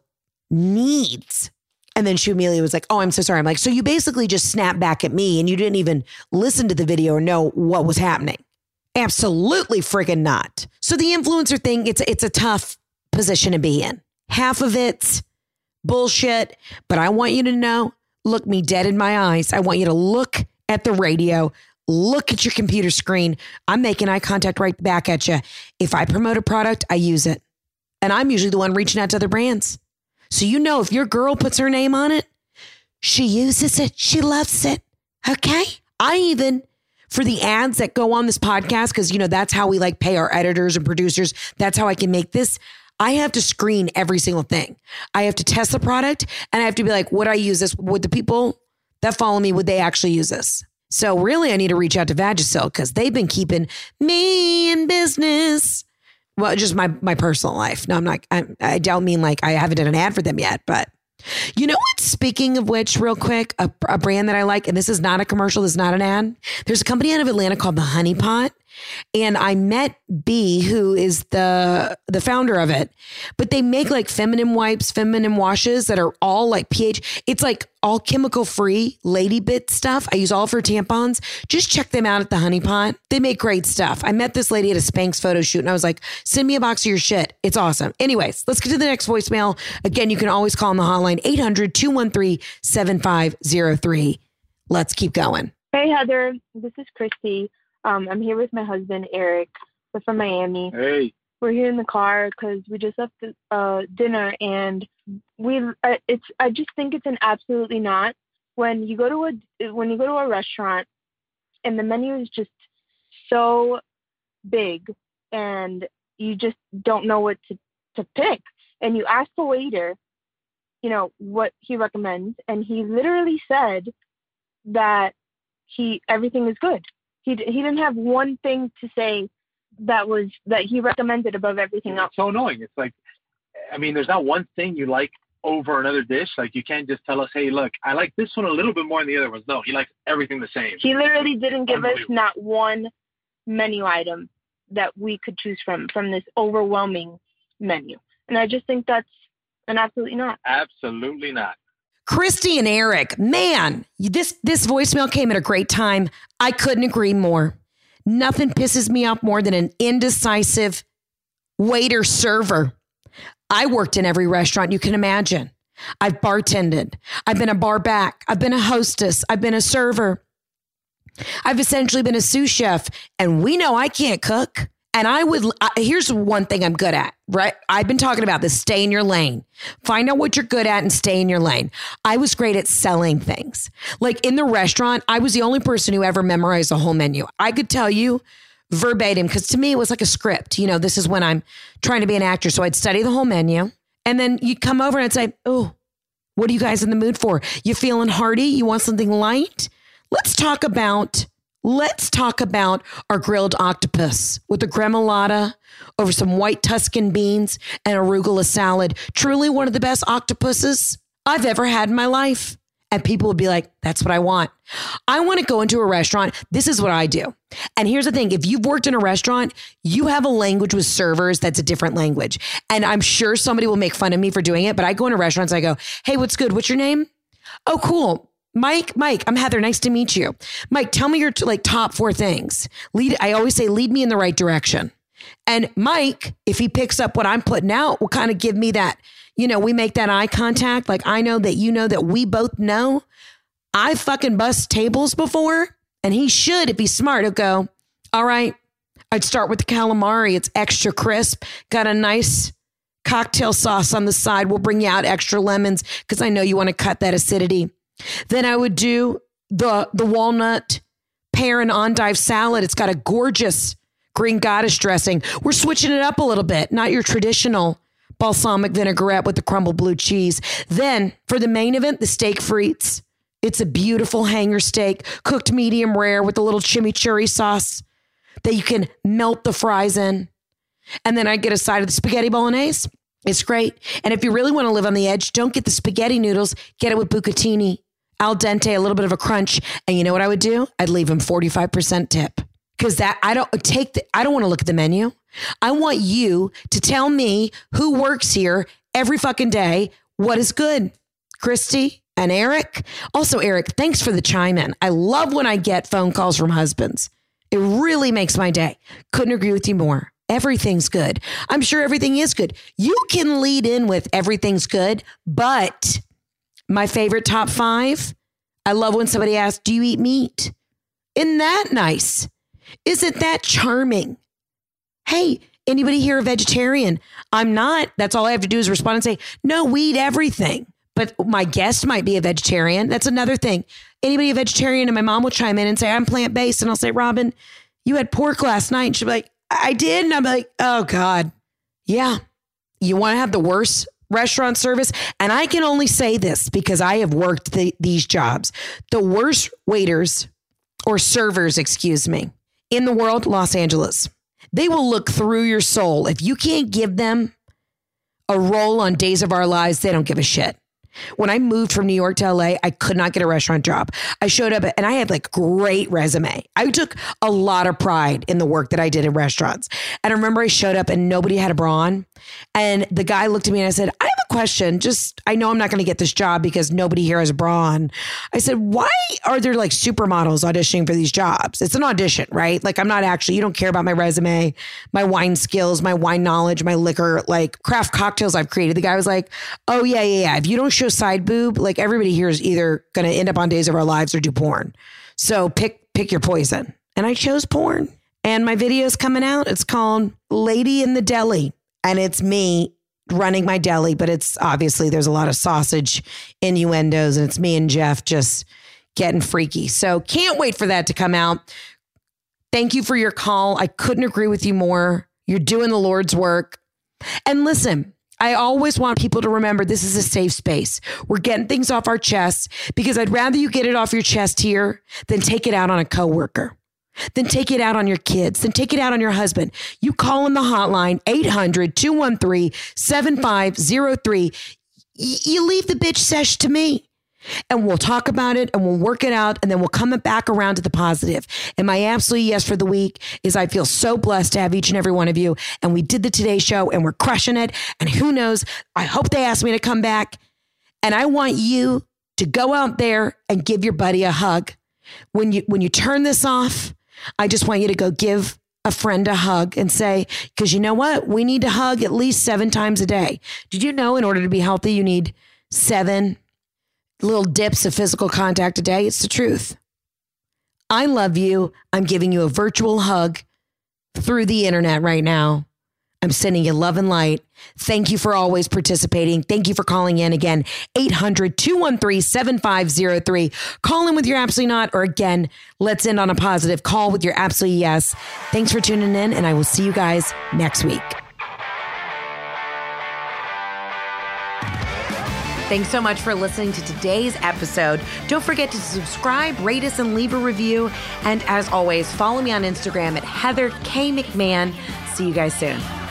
needs. And then she immediately was like, oh, I'm so sorry. I'm like, so you basically just snapped back at me and you didn't even listen to the video or know what was happening. Absolutely freaking not. So the influencer thing, it's a tough position to be in. Half of it's bullshit, but I want you to know, look me dead in my eyes. I want you to look at the radio, look at your computer screen. I'm making eye contact right back at you. If I promote a product, I use it. And I'm usually the one reaching out to other brands. So you know, if your girl puts her name on it, she uses it. She loves it. Okay. I even, for the ads that go on this podcast, because, you know, that's how we like pay our editors and producers. That's how I can make this. I have to screen every single thing. I have to test the product and I have to be like, would I use this? Would the people that follow me, would they actually use this? So really, I need to reach out to Vagisil because they've been keeping me in business. Well, just my personal life. No, I'm not. I don't mean like I haven't done an ad for them yet, but you know what? Speaking of which, real quick, a brand that I like, and this is not a commercial, this is not an ad. There's a company out of Atlanta called The Honey Pot. And I met B, who is the founder of it, but they make like feminine wipes, feminine washes that are all like pH. It's like all chemical free lady bit stuff. I use all for tampons. Just check them out at The Honey Pot. They make great stuff. I met this lady at a Spanx photo shoot and I was like, send me a box of your shit. It's awesome. Anyways, let's get to the next voicemail. Again, you can always call on the hotline 800-213-7503. Let's keep going. Hey, Heather, this is Christy. I'm here with my husband, Eric. We're from Miami. Hey. We're here in the car because we just left dinner, and I just think it's an absolutely not. When you go to a restaurant, and the menu is just so big, and you just don't know what to pick, and you ask the waiter, you know, what he recommends, and he literally said that everything is good. He didn't have one thing to say that he recommended above everything else. It's so annoying. It's like, I mean, there's not one thing you like over another dish. Like, you can't just tell us, hey, look, I like this one a little bit more than the other ones. No, he likes everything the same. He literally didn't give us not one menu item that we could choose from this overwhelming menu. And I just think that's an absolutely not. Absolutely not. Christy and Eric, man, this voicemail came at a great time. I couldn't agree more. Nothing pisses me off more than an indecisive waiter server. I worked in every restaurant you can imagine. I've bartended. I've been a bar back. I've been a hostess. I've been a server. I've essentially been a sous chef, and we know I can't cook. And here's one thing I'm good at, right? I've been talking about this. Stay in your lane. Find out what you're good at and stay in your lane. I was great at selling things. Like in the restaurant, I was the only person who ever memorized the whole menu. I could tell you verbatim, because to me, it was like a script. You know, this is when I'm trying to be an actor. So I'd study the whole menu, and then you'd come over and I'd say, oh, what are you guys in the mood for? You feeling hearty? You want something light? Let's talk about our grilled octopus with a gremolata over some white Tuscan beans and arugula salad. Truly one of the best octopuses I've ever had in my life. And people would be like, that's what I want. I want to go into a restaurant. This is what I do. And here's the thing. If you've worked in a restaurant, you have a language with servers that's a different language. And I'm sure somebody will make fun of me for doing it, but I go into restaurants, I go, hey, what's good? What's your name? Oh, cool. Mike, I'm Heather. Nice to meet you. Mike, tell me your top 4 things. I always say, lead me in the right direction. And Mike, if he picks up what I'm putting out, will kind of give me that, we make that eye contact. Like, I know that you know that we both know. I fucking bust tables before, and he should, if he's smart, he'll go, all right, I'd start with the calamari. It's extra crisp. Got a nice cocktail sauce on the side. We'll bring you out extra lemons because I know you want to cut that acidity. Then I would do the walnut pear and endive salad. It's got a gorgeous green goddess dressing. We're switching it up a little bit, not your traditional balsamic vinaigrette with the crumbled blue cheese. Then for the main event, the steak frites. It's a beautiful hanger steak, cooked medium rare with a little chimichurri sauce that you can melt the fries in. And then I get a side of the spaghetti bolognese. It's great. And if you really want to live on the edge, don't get the spaghetti noodles. Get it with bucatini, al dente, a little bit of a crunch. And you know what I would do? I'd leave them 45% tip. Because I don't want to look at the menu. I want you to tell me who works here every fucking day. What is good? Christy and Eric. Also, Eric, thanks for the chime in. I love when I get phone calls from husbands. It really makes my day. Couldn't agree with you more. Everything's good. I'm sure everything is good. You can lead in with everything's good, but my favorite top 5, I love when somebody asks, do you eat meat? Isn't that nice? Isn't that charming? Hey, anybody here a vegetarian? I'm not. That's all I have to do is respond and say, no, we eat everything. But my guest might be a vegetarian. That's another thing. Anybody a vegetarian? And my mom will chime in and say, I'm plant-based. And I'll say, Robin, you had pork last night. And she'll be like, I did. And I'm like, oh God. Yeah. You want to have the worst restaurant service? And I can only say this because I have worked these jobs. The worst waiters or servers, in the world, Los Angeles. They will look through your soul. If you can't give them a role on Days of Our Lives, they don't give a shit. When I moved from New York to LA, I could not get a restaurant job. I showed up and I had like great resume. I took a lot of pride in the work that I did in restaurants. And I remember I showed up and nobody had a bra on. And the guy looked at me and I said, I have a question. I know I'm not going to get this job because nobody here has a bra on. I said, why are there like supermodels auditioning for these jobs? It's an audition, right? Like you don't care about my resume, my wine skills, my wine knowledge, my liquor, like craft cocktails I've created. The guy was like, oh yeah. If you don't show side boob, like everybody here is either going to end up on Days of Our Lives or do porn. So pick your poison. And I chose porn. And my video is coming out. It's called Lady in the Deli. And it's me running my deli, but it's obviously there's a lot of sausage innuendos and it's me and Jeff just getting freaky. So can't wait for that to come out. Thank you for your call. I couldn't agree with you more. You're doing the Lord's work. And listen, I always want people to remember this is a safe space. We're getting things off our chests because I'd rather you get it off your chest here than take it out on a coworker. then take it out on your kids. Then take it out on your husband. You call in the hotline, 800-213-7503. You leave the bitch sesh to me. And we'll talk about it and we'll work it out and then we'll come back around to the positive. And my absolute yes for the week is I feel so blessed to have each and every one of you. And we did the Today Show and we're crushing it. And who knows, I hope they ask me to come back. And I want you to go out there and give your buddy a hug. When you turn this off, I just want you to go give a friend a hug and say, because you know what? We need to hug at least 7 times a day. Did you know in order to be healthy, you need 7 little dips of physical contact a day? It's the truth. I love you. I'm giving you a virtual hug through the internet right now. I'm sending you love and light. Thank you for always participating. Thank you for calling in again. 800-213-7503. Call in with your absolutely not, or again, let's end on a positive. Call with your absolutely yes. Thanks for tuning in, and I will see you guys next week. Thanks so much for listening to today's episode. Don't forget to subscribe, rate us, and leave a review. And as always, follow me on Instagram at Heather K. McMahon. See you guys soon.